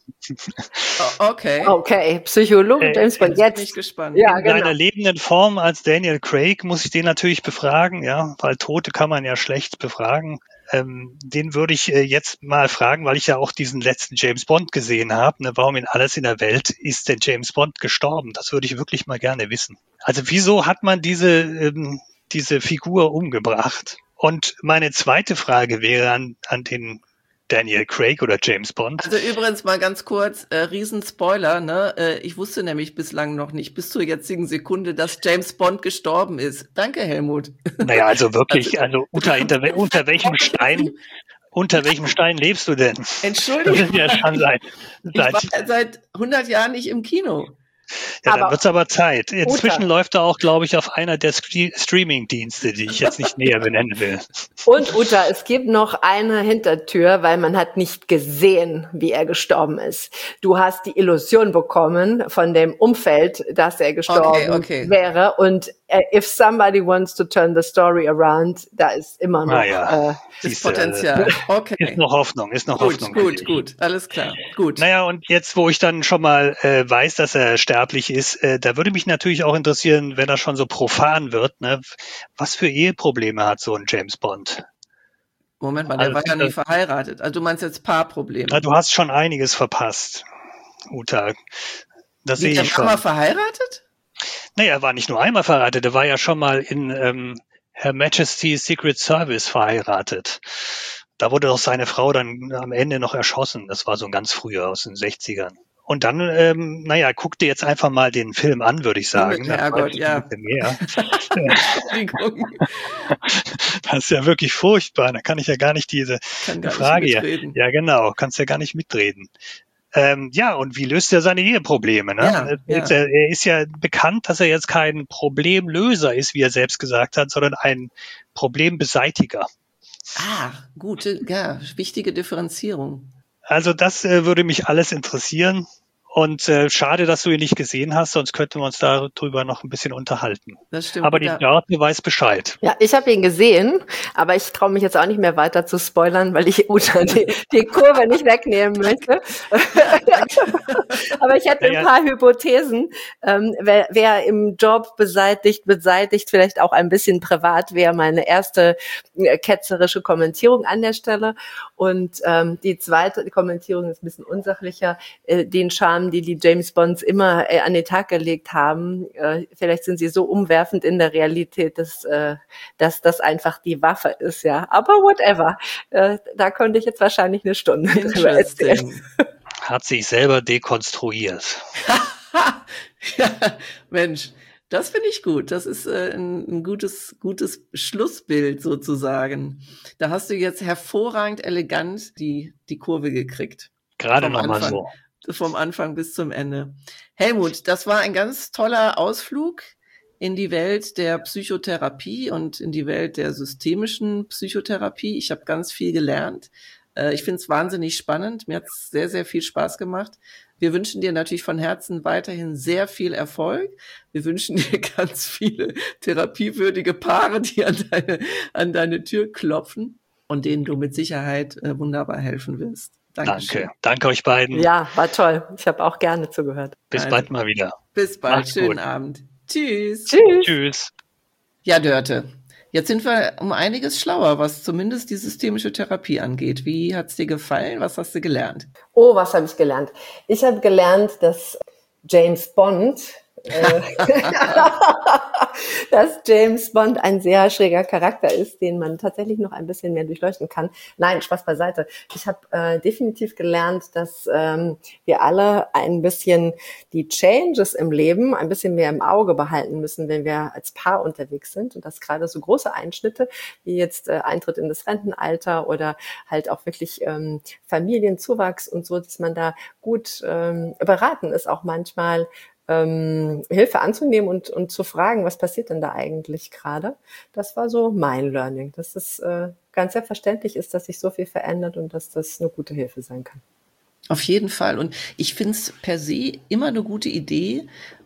Okay. Okay, Psychologe James Bond. Jetzt bin ich gespannt. Ja, in genau. seiner lebenden Form als Daniel Craig muss ich den natürlich befragen, ja, weil Tote kann man ja schlecht befragen. Ähm, den würde ich äh, jetzt mal fragen, weil ich ja auch diesen letzten James Bond gesehen habe. Ne, warum in alles in der Welt ist denn James Bond gestorben? Das würde ich wirklich mal gerne wissen. Also wieso hat man diese ähm, diese Figur umgebracht? Und meine zweite Frage wäre an an den Daniel Craig oder James Bond. Also übrigens mal ganz kurz, äh, Riesenspoiler, ne? Äh, ich wusste nämlich bislang noch nicht, bis zur jetzigen Sekunde, dass James Bond gestorben ist. Danke, Helmut. Naja, also wirklich, also, also unter, unter, unter welchem Stein, unter welchem Stein lebst du denn? Entschuldigung. Das ist ja schon seit, seit, ich war seit hundert Jahren nicht im Kino. Ja, dann wird's aber Zeit. Inzwischen Uta. läuft er auch, glaube ich, auf einer der St- Streaming-Dienste, die ich jetzt nicht näher benennen will. Und Uta, es gibt noch eine Hintertür, weil man hat nicht gesehen, wie er gestorben ist. Du hast die Illusion bekommen von dem Umfeld, dass er gestorben okay, okay. wäre. Und uh, if somebody wants to turn the story around, da ist immer noch ah, ja. äh, das Potenzial. Okay. Ist noch Hoffnung, ist noch gut, Hoffnung. Gut, gut, gut, alles klar. Gut. Naja, und jetzt, wo ich dann schon mal äh, weiß, dass er sterblich ist, äh, da würde mich natürlich auch interessieren, wenn er schon so profan wird, ne, was für Eheprobleme hat so ein James Bond? Moment mal, der also, war ja nie äh, verheiratet. Also du meinst jetzt Paarprobleme. Na, du hast schon einiges verpasst, Uta. Das sehe ich schon. War er mal verheiratet? Naja, er war nicht nur einmal verheiratet, er war ja schon mal in ähm, Her Majesty's Secret Service verheiratet. Da wurde doch seine Frau dann am Ende noch erschossen. Das war so ganz früher, aus den sechzigern. Und dann, ähm, naja, guck dir jetzt einfach mal den Film an, würde ich sagen. Ja, Gott, ja. Mehr. Das ist ja wirklich furchtbar. Da kann ich ja gar nicht diese kann gar Frage nicht mitreden. Ja, genau, kannst ja gar nicht mitreden. Ähm, ja, und wie löst er seine Eheprobleme? Ne? Ja, jetzt, ja. Er, er ist ja bekannt, dass er jetzt kein Problemlöser ist, wie er selbst gesagt hat, sondern ein Problembeseitiger. Ah, gute, ja, wichtige Differenzierung. Also das äh, würde mich alles interessieren. Und äh, schade, dass du ihn nicht gesehen hast, sonst könnten wir uns darüber noch ein bisschen unterhalten. Das stimmt. Aber die Dörte weiß Bescheid. Ja, ich habe ihn gesehen, aber ich traue mich jetzt auch nicht mehr weiter zu spoilern, weil ich Uta die, die Kurve nicht wegnehmen möchte. Aber ich hätte ein paar Hypothesen. Ähm, wer, wer im Job beseitigt, beseitigt vielleicht auch ein bisschen privat, wäre meine erste äh, ketzerische Kommentierung an der Stelle. Und ähm, die zweite Kommentierung ist ein bisschen unsachlicher, äh, den Charme, die die James Bonds immer äh, an den Tag gelegt haben. Äh, vielleicht sind sie so umwerfend in der Realität, dass, äh, dass das einfach die Waffe ist, ja. Aber whatever. Äh, da könnte ich jetzt wahrscheinlich eine Stunde drüber erzählen. Hat sich selber dekonstruiert. Ja, Mensch, das finde ich gut. Das ist äh, ein, ein gutes, gutes Schlussbild sozusagen. Da hast du jetzt hervorragend elegant die, die Kurve gekriegt. Gerade Vom nochmal Anfang, so. vom Anfang bis zum Ende. Helmut, das war ein ganz toller Ausflug in die Welt der Psychotherapie und in die Welt der systemischen Psychotherapie. Ich habe ganz viel gelernt. Äh, ich finde es wahnsinnig spannend. Mir hat es sehr, sehr viel Spaß gemacht. Wir wünschen dir natürlich von Herzen weiterhin sehr viel Erfolg. Wir wünschen dir ganz viele therapiewürdige Paare, die an deine, an deine Tür klopfen und denen du mit Sicherheit äh, wunderbar helfen wirst. Dankeschön. Danke. Danke euch beiden. Ja, war toll. Ich habe auch gerne zugehört. Bis Also, bald mal wieder. Bis bald. Macht's Schönen gut. Abend. Tschüss. Tschüss. Tschüss. Ja, Dörte, jetzt sind wir um einiges schlauer, was zumindest die systemische Therapie angeht. Wie hat's dir gefallen? Was hast du gelernt? Oh, was habe ich gelernt? Ich habe gelernt, dass James Bond, äh, dass James Bond ein sehr schräger Charakter ist, den man tatsächlich noch ein bisschen mehr durchleuchten kann. Nein, Spaß beiseite. Ich habe äh, definitiv gelernt, dass ähm, wir alle ein bisschen die Changes im Leben ein bisschen mehr im Auge behalten müssen, wenn wir als Paar unterwegs sind. Und dass gerade so große Einschnitte, wie jetzt äh, Eintritt in das Rentenalter oder halt auch wirklich ähm, Familienzuwachs und so, dass man da gut ähm, beraten ist, auch manchmal ähm, Hilfe anzunehmen und, und zu fragen, was passiert denn da eigentlich gerade? Das war so mein Learning, dass es äh, ganz selbstverständlich ist, dass sich so viel verändert und dass das eine gute Hilfe sein kann. Auf jeden Fall. Und ich finde es per se immer eine gute Idee,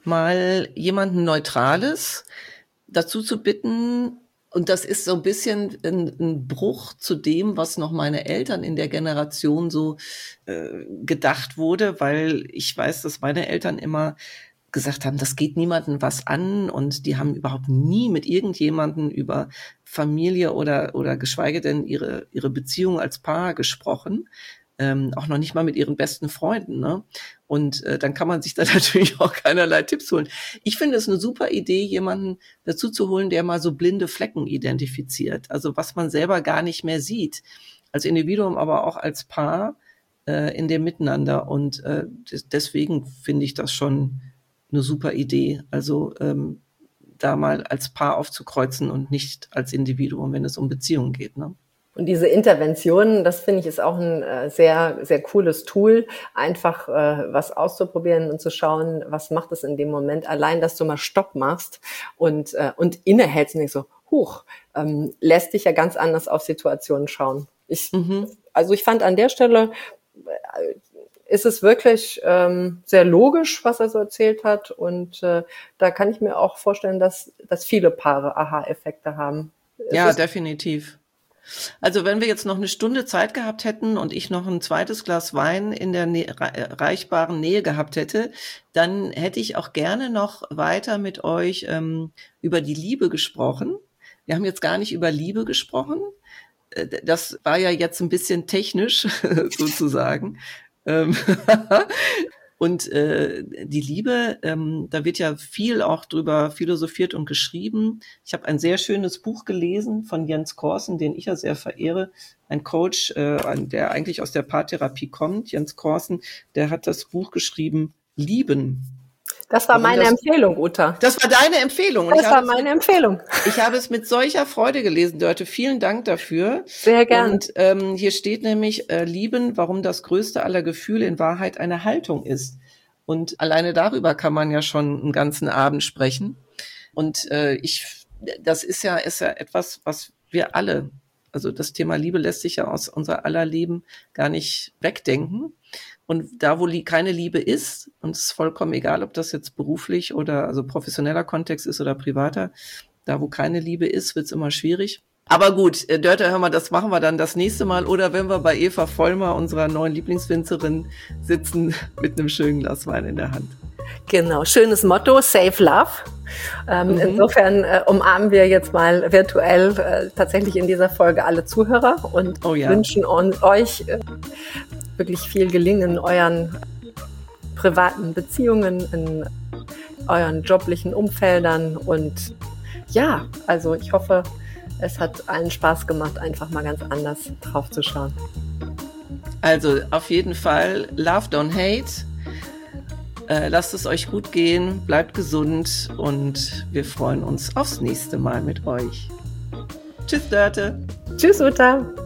mal jemanden Neutrales dazu zu bitten. Und das ist so ein bisschen ein, ein Bruch zu dem, was noch meine Eltern in der Generation so äh, gedacht wurde, weil ich weiß, dass meine Eltern immer gesagt haben, das geht niemandem was an, und die haben überhaupt nie mit irgendjemandem über Familie oder oder geschweige denn ihre ihre Beziehung als Paar gesprochen. Ähm, auch noch nicht mal mit ihren besten Freunden, ne? Und äh, dann kann man sich da natürlich auch keinerlei Tipps holen. Ich finde es eine super Idee, jemanden dazu zu holen, der mal so blinde Flecken identifiziert. Also was man selber gar nicht mehr sieht. Als Individuum, aber auch als Paar äh, in dem Miteinander. Und äh, des, deswegen finde ich das schon eine super Idee. Also ähm, da mal als Paar aufzukreuzen und nicht als Individuum, wenn es um Beziehungen geht, ne? Und diese Interventionen, das finde ich, ist auch ein äh, sehr, sehr cooles Tool, einfach äh, was auszuprobieren und zu schauen, was macht es in dem Moment. Allein, dass du mal Stopp machst und äh, und innehältst und denkst so, huch, ähm, lässt dich ja ganz anders auf Situationen schauen. Ich, mhm. Also ich fand an der Stelle, äh, ist es wirklich ähm, sehr logisch, was er so erzählt hat. Und äh, da kann ich mir auch vorstellen, dass, dass viele Paare Aha-Effekte haben. Ja, definitiv. Also wenn wir jetzt noch eine Stunde Zeit gehabt hätten und ich noch ein zweites Glas Wein in der Nä- reichbaren Nähe gehabt hätte, dann hätte ich auch gerne noch weiter mit euch ähm, über die Liebe gesprochen. Wir haben jetzt gar nicht über Liebe gesprochen. Das war ja jetzt ein bisschen technisch sozusagen. Und äh, die Liebe, ähm, da wird ja viel auch drüber philosophiert und geschrieben. Ich habe ein sehr schönes Buch gelesen von Jens Korsen, den ich ja sehr verehre. Ein Coach, äh, der eigentlich aus der Paartherapie kommt. Jens Korsen, der hat das Buch geschrieben, Lieben. Das war meine das, Empfehlung, Uta. Das war deine Empfehlung. Und das war meine mit, Empfehlung. Ich habe es mit solcher Freude gelesen, Dörte. Vielen Dank dafür. Sehr gern. Und ähm, hier steht nämlich, äh, Lieben, warum das größte aller Gefühle in Wahrheit eine Haltung ist. Und alleine darüber kann man ja schon einen ganzen Abend sprechen. Und äh, ich, das ist ja, ist ja etwas, was wir alle, also das Thema Liebe lässt sich ja aus unser aller Leben gar nicht wegdenken. Und da, wo keine Liebe ist, und es ist vollkommen egal, ob das jetzt beruflich oder also professioneller Kontext ist oder privater, da, wo keine Liebe ist, wird es immer schwierig. Aber gut, Dörte, hör mal, das machen wir dann das nächste Mal. Oder wenn wir bei Eva Vollmer, unserer neuen Lieblingswinzerin, sitzen mit einem schönen Glas Wein in der Hand. Genau, schönes Motto, Save Love. Ähm, mhm. Insofern äh, umarmen wir jetzt mal virtuell äh, tatsächlich in dieser Folge alle Zuhörer und oh ja. wünschen on, euch äh, wirklich viel Gelingen in euren privaten Beziehungen, in euren joblichen Umfeldern. Und ja, also ich hoffe, es hat allen Spaß gemacht, einfach mal ganz anders drauf zu schauen. Also auf jeden Fall Love, don't hate. Äh, lasst es euch gut gehen, bleibt gesund und wir freuen uns aufs nächste Mal mit euch. Tschüss, Dörte. Tschüss, Uta.